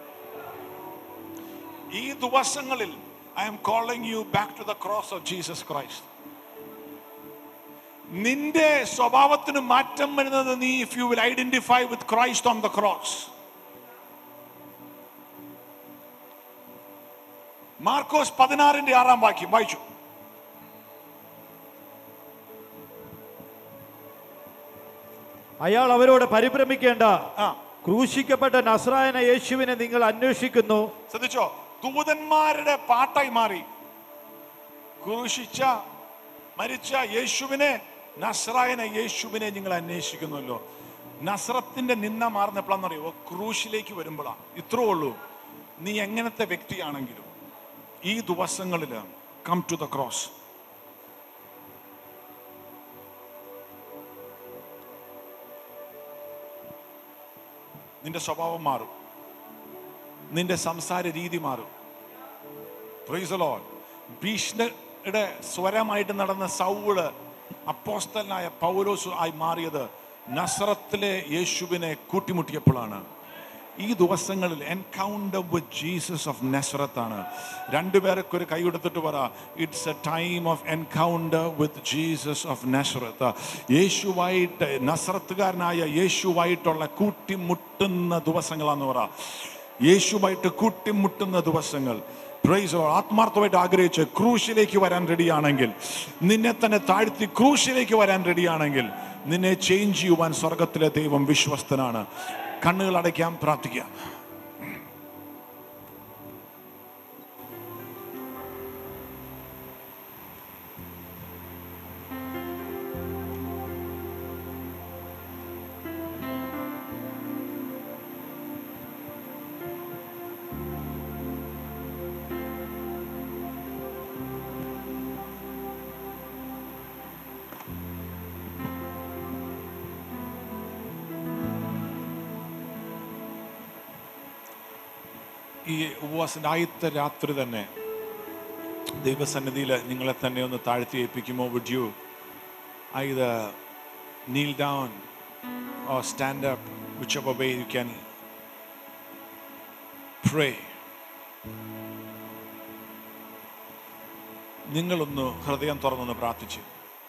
ഈ ദിവസങ്ങളിൽ I am calling you back to the cross of Jesus Christ. നിന്റെ സ്വഭാവത്തിന് മാറ്റം വരുന്നത് നീ if you will identify with Christ on the cross. Markose പതിനാറിന്റെ ആറാം വാക്യം വായിച്ചു. അയാൾ അവരോട് പരിഭ്രമിക്കേണ്ട, ക്രൂശിക്കപ്പെട്ട നസ്രായന യേശുവിനെ നിങ്ങൾ അന്വേഷിക്കുന്നു. ശ്രദ്ധിച്ചോ, ദൂതന്മാരുടെ പാട്ടായി മാറി. ക്രൂശിച്ച മരിച്ച യേശുവിനെ, നസ്രായന യേശുവിനെ നിങ്ങൾ അന്വേഷിക്കുന്നുല്ലോ. നസ്രത്തിന്റെ നിന്ന മാറുന്നപ്പോഴാണെന്നറിയോ? ക്രൂശിലേക്ക് വരുമ്പോഴാണ്. ഇത്രേ ഉള്ളൂ. നീ എങ്ങനത്തെ വ്യക്തിയാണെങ്കിലും ഈ ദിവസങ്ങളിൽ കം ടു ദ ക്രോസ്. നിന്റെ സ്വഭാവം മാറും, നിന്റെ സംസാര രീതി മാറും. Praise the lord. ഭീഷ്ണയുടെ സ്വരമായിട്ട് നടന്ന സൗള് അപ്പോസ്തലനായ പൗലോസ് ആയി മാറിയത് നസറത്തിലെ യേശുവിനെ കൂട്ടിമുട്ടിയപ്പോഴാണ്. ഈ ദിവസങ്ങളിൽ encounter with Jesus of Nazareth ആണ്. രണ്ടുപേർക്ക് ഒരു കൈ കൊടുത്തിട്ട് പറ, it's a time of encounter with Jesus of Nazareth. യേശുവായിട്ട്, നസറത്തുകാരനായ യേശുവായിട്ടുള്ള കൂട്ടിമുട്ടുന്ന ദിവസങ്ങളാന്ന് പറ. യേശുവായിട്ട് കൂട്ടിമുട്ടുന്ന ദിവസങ്ങൾ. Praise the lord. ആത്മാർത്ഥമായിട്ട് ആഗ്രഹിച്ച് ക്രൂശിലേക്ക് വരാൻ റെഡിയാണെങ്കിൽ, നിന്നെ തന്നെ താഴ്ത്തി ക്രൂശിലേക്ക് വരാൻ റെഡിയാണെങ്കിൽ, നിന്നെ ചേഞ്ച് ചെയ്യുവാൻ സ്വർഗത്തിലെ ദൈവം വിശ്വസ്തനാണ്. കണ്ണുകൾ അടയ്ക്കാം, പ്രാർത്ഥിക്കാം. ഈ ഉപവാസത്തിന്റെ ആദ്യത്തെ രാത്രി തന്നെ ദൈവസന്നിധിയിൽ നിങ്ങളെ തന്നെ ഒന്ന് താഴ്ത്തി ഏൽപ്പിക്കുമോ? Would you either kneel down or stand up, whichever way you can pray. നിങ്ങളൊന്ന് ഹൃദയം തുറന്നൊന്ന് പ്രാർത്ഥിച്ച്.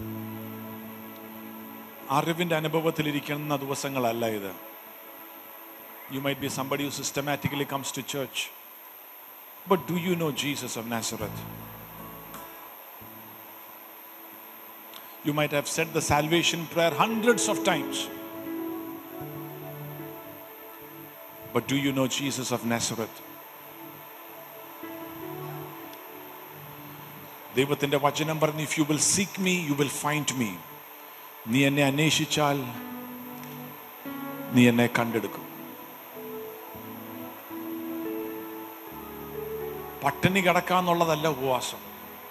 അറിവിന്റെ അനുഭവത്തിലിരിക്കുന്ന ദിവസങ്ങളല്ല ഇത്. You might be somebody who systematically comes to church, but do you know Jesus of Nazareth? You might have said the salvation prayer hundreds of times, but do you know Jesus of Nazareth? ദൈവത്തിന്റെ വചനം പറഞ്ഞു, if you will seek me, you will find me. നീ എന്നെ അന്വേഷിച്ചാൽ നീ എന്നെ കണ്ടെടുക്കും. പട്ടിണി കിടക്കാന്നുള്ളതല്ല ഉപവാസം.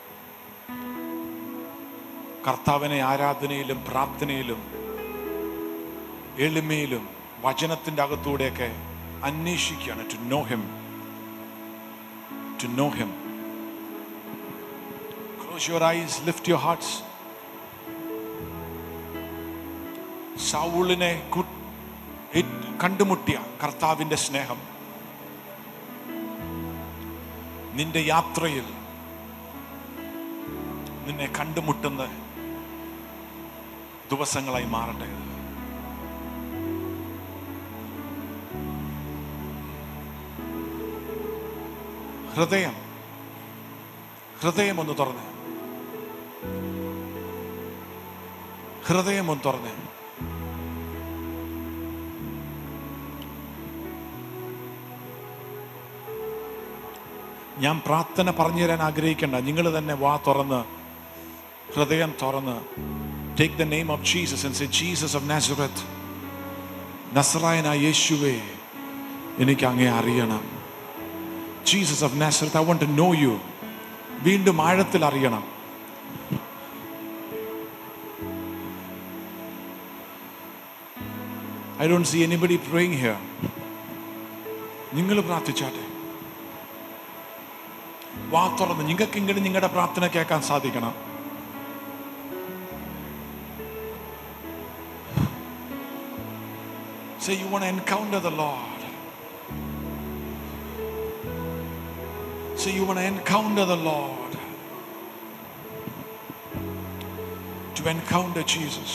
കർത്താവിനെ ആരാധനയിലും പ്രാർത്ഥനയിലും എളിമയിലും വചനത്തിന്റെ അകത്തൂടെയൊക്കെ അന്വേഷിക്കുകയാണ്. To know him, to know him. Close your eyes, lift your hearts. സൗളിനെ കണ്ടുമുട്ടിയ കർത്താവിന്റെ സ്നേഹം നിന്റെ യാത്രയിൽ നിന്നെ കണ്ടുമുട്ടുന്ന ദിവസങ്ങളായി മാറട്ടെ. ഹൃദയം ഹൃദയം ഒന്ന് തുറന്ന് ഹൃദയം ഒന്ന് തുറന്ന് ഞാൻ പ്രാർത്ഥന പറഞ്ഞു തരാൻ ആഗ്രഹിക്കേണ്ട. നിങ്ങൾ തന്നെ വാ തുറന്ന് ഹൃദയം തുറന്ന് take the name of Jesus and say, Jesus of Nazareth, നസറായനായ യേശുവേ, എനിക്ക് അങ്ങേ അറിയണം. Jesus of Nazareth, I want to know you. വീണ്ടും ആഴത്തിൽ അറിയണം. I don't see anybody praying here. നിങ്ങൾ പ്രാർത്ഥിച്ചാട്ടെ. വാ തുറന്ന് നിങ്ങൾക്ക് ഇങ്ങനെ നിങ്ങളുടെ പ്രാർത്ഥന കേൾക്കാൻ സാധിക്കണം. Say you want to encounter the Lord. Say you want to encounter the Lord. To encounter Jesus.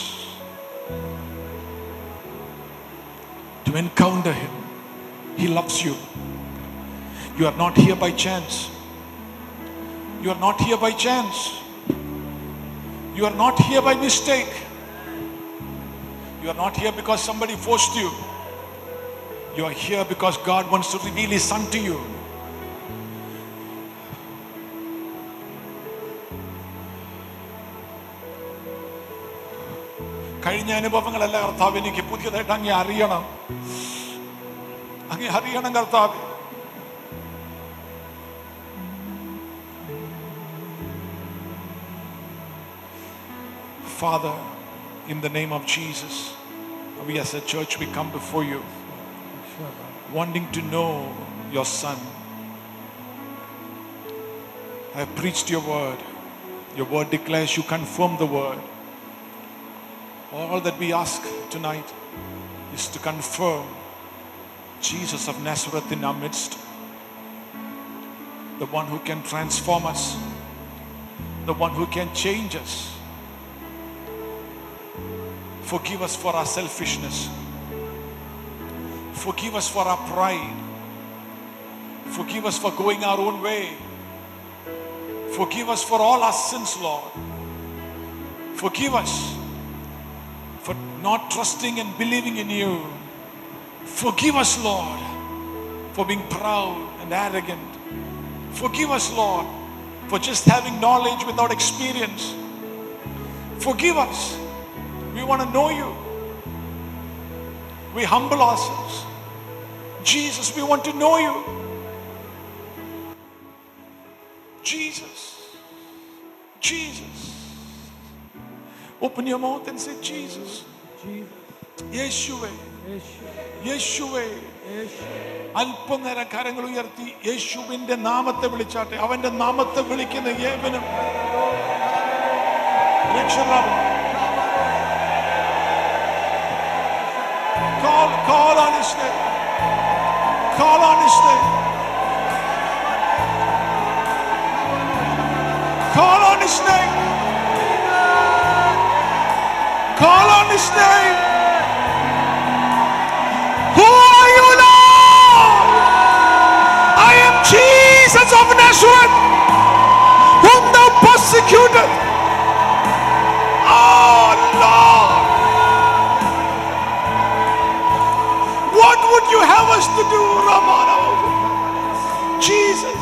To encounter Him. He loves you. You are not here by chance. You are not here by chance. You are not here by mistake. You are not here because somebody forced you. You are here because God wants to reveal His Son to you. കഴിഞ്ഞ അനുഭവങ്ങളല്ല കർത്താവ്, എനിക്ക് പുതിയതായിട്ട് അങ്ങേ അറിയണം. അങ്ങേ അറിയണം കർത്താവ്. Father, in the name of Jesus, we as a church, we come before you wanting to know your Son. I have preached your word. Your word declares, you confirm the word. All that we ask tonight is to confirm Jesus of Nazareth in our midst, the one who can transform us, the one who can change us. Forgive us for our selfishness. Forgive us for our pride. Forgive us for going our own way. Forgive us for all our sins, Lord. Forgive us for not trusting and believing in you. Forgive us, Lord, for being proud and arrogant. Forgive us, Lord, for just having knowledge without experience. Forgive us. We want to know you. We humble ourselves. Jesus, we want to know you. Jesus. Jesus. Open your mouth and say, Jesus. യേശുവേ, യേശുവേ. അല്പനേരം കരങ്ങൾ ഉയർത്തി യേശുവിന്റെ നാമത്തെ വിളിച്ചാട്ടെ. അവന്റെ നാമത്തെ വിളിക്കുന്ന ഏവനും രക്ഷപ്പെടാം. Call, call on His name. Call on His name. Call on His name. Call on His name. Who are you, Lord? I am Jesus of Nazareth, whom thou persecuted. Oh, Lord. What would you have us to do, Ramana? Jesus,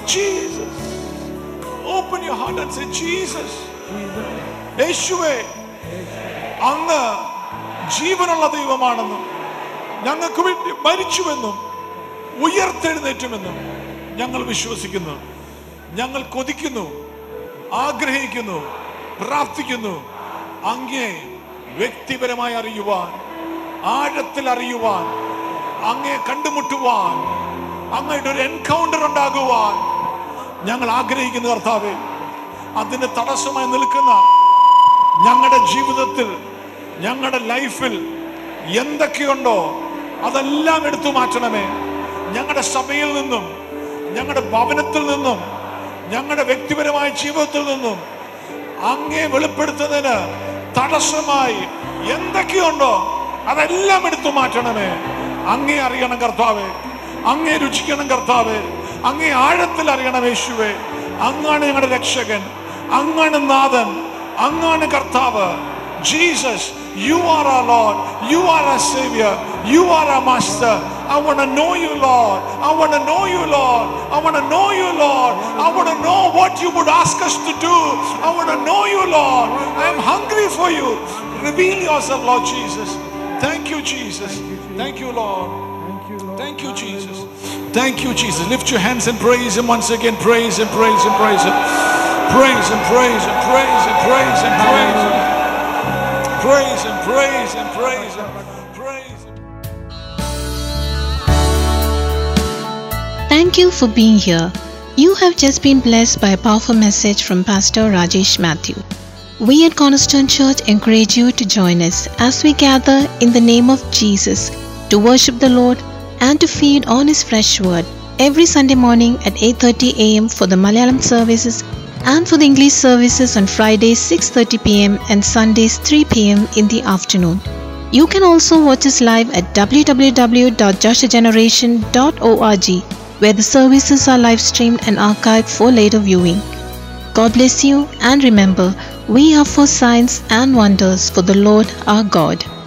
Jesus. Open your heart and say, Jesus. Yeshua, അങ്ങ് ജീവനുള്ള ദൈവമാണെന്നും ഞങ്ങൾക്ക് വേണ്ടി മരിച്ചുവെന്നും ഉയർത്തെഴുന്നേറ്റുമെന്നും ഞങ്ങൾ വിശ്വസിക്കുന്നു. ഞങ്ങൾ കൊതിക്കുന്നു, ആഗ്രഹിക്കുന്നു, പ്രാർത്ഥിക്കുന്നു അങ്ങേ വ്യക്തിപരമായി അറിയുവാൻ, ആഴത്തിൽ അറിയുവാൻ, അങ്ങേ കണ്ടുമുട്ടുവാൻ, അങ്ങയുടെ ഒരു എൻകൗണ്ടർ ഉണ്ടാകുവാൻ ഞങ്ങൾ ആഗ്രഹിക്കുന്നു കർത്താവേ. അതിന് തടസ്സമായി നിൽക്കുന്ന ഞങ്ങളുടെ ജീവിതത്തിൽ, ഞങ്ങളുടെ ലൈഫിൽ എന്തൊക്കെയുണ്ടോ അതെല്ലാം എടുത്തു മാറ്റണമേ. ഞങ്ങളുടെ സഭയിൽ നിന്നും, ഞങ്ങളുടെ ഭവനത്തിൽ നിന്നും, ഞങ്ങളുടെ വ്യക്തിപരമായ ജീവിതത്തിൽ നിന്നും അങ്ങേ വെളിപ്പെടുത്തുന്നതിന് തടസ്സമായി എന്തൊക്കെയുണ്ടോ അതെല്ലാം എടുത്തു മാറ്റണമേ. അങ്ങേ അറിയണം കർത്താവേ, അങ്ങേ രുചിക്കണം കർത്താവേ, അങ്ങേ ആഴത്തിൽ അറിയണം യേശുവേ. അങ്ങാണ് ഞങ്ങളുടെ രക്ഷകൻ, അങ്ങാണ് നാഥൻ, അങ്ങാണ് കർത്താവ്. Jesus, you are our Lord, you are our Savior, you are our Master. I want to know you, Lord. I want to know you, Lord. I want to know you, Lord. I want to know what you would ask us to do. I want to know you, Lord. I am hungry for you. Reveal yourself, Lord Jesus. Thank you, Jesus. Thank you, Lord. Thank you, Jesus. Thank you, Jesus. Lift your hands and praise Him once again. Praise Him, praise Him, praise Him. Praise Him, praise Him, praise Him, praise Him, praise Him. Praise Him, praise Him, praise Him, praise Him. Thank you for being here. You have just been blessed by a powerful message from Pastor Rajesh Matthew. We at Cornerstone Church encourage you to join us as we gather in the name of Jesus to worship the Lord and to feed on His fresh word every Sunday morning at eight thirty a m for the Malayalam services and for the English services on Fridays six thirty p m and Sundays three p m in the afternoon. You can also watch us live at w w w dot joshua generation dot org, where the services are live streamed and archived for later viewing. God bless you, and remember, we are for signs and wonders for the Lord our God.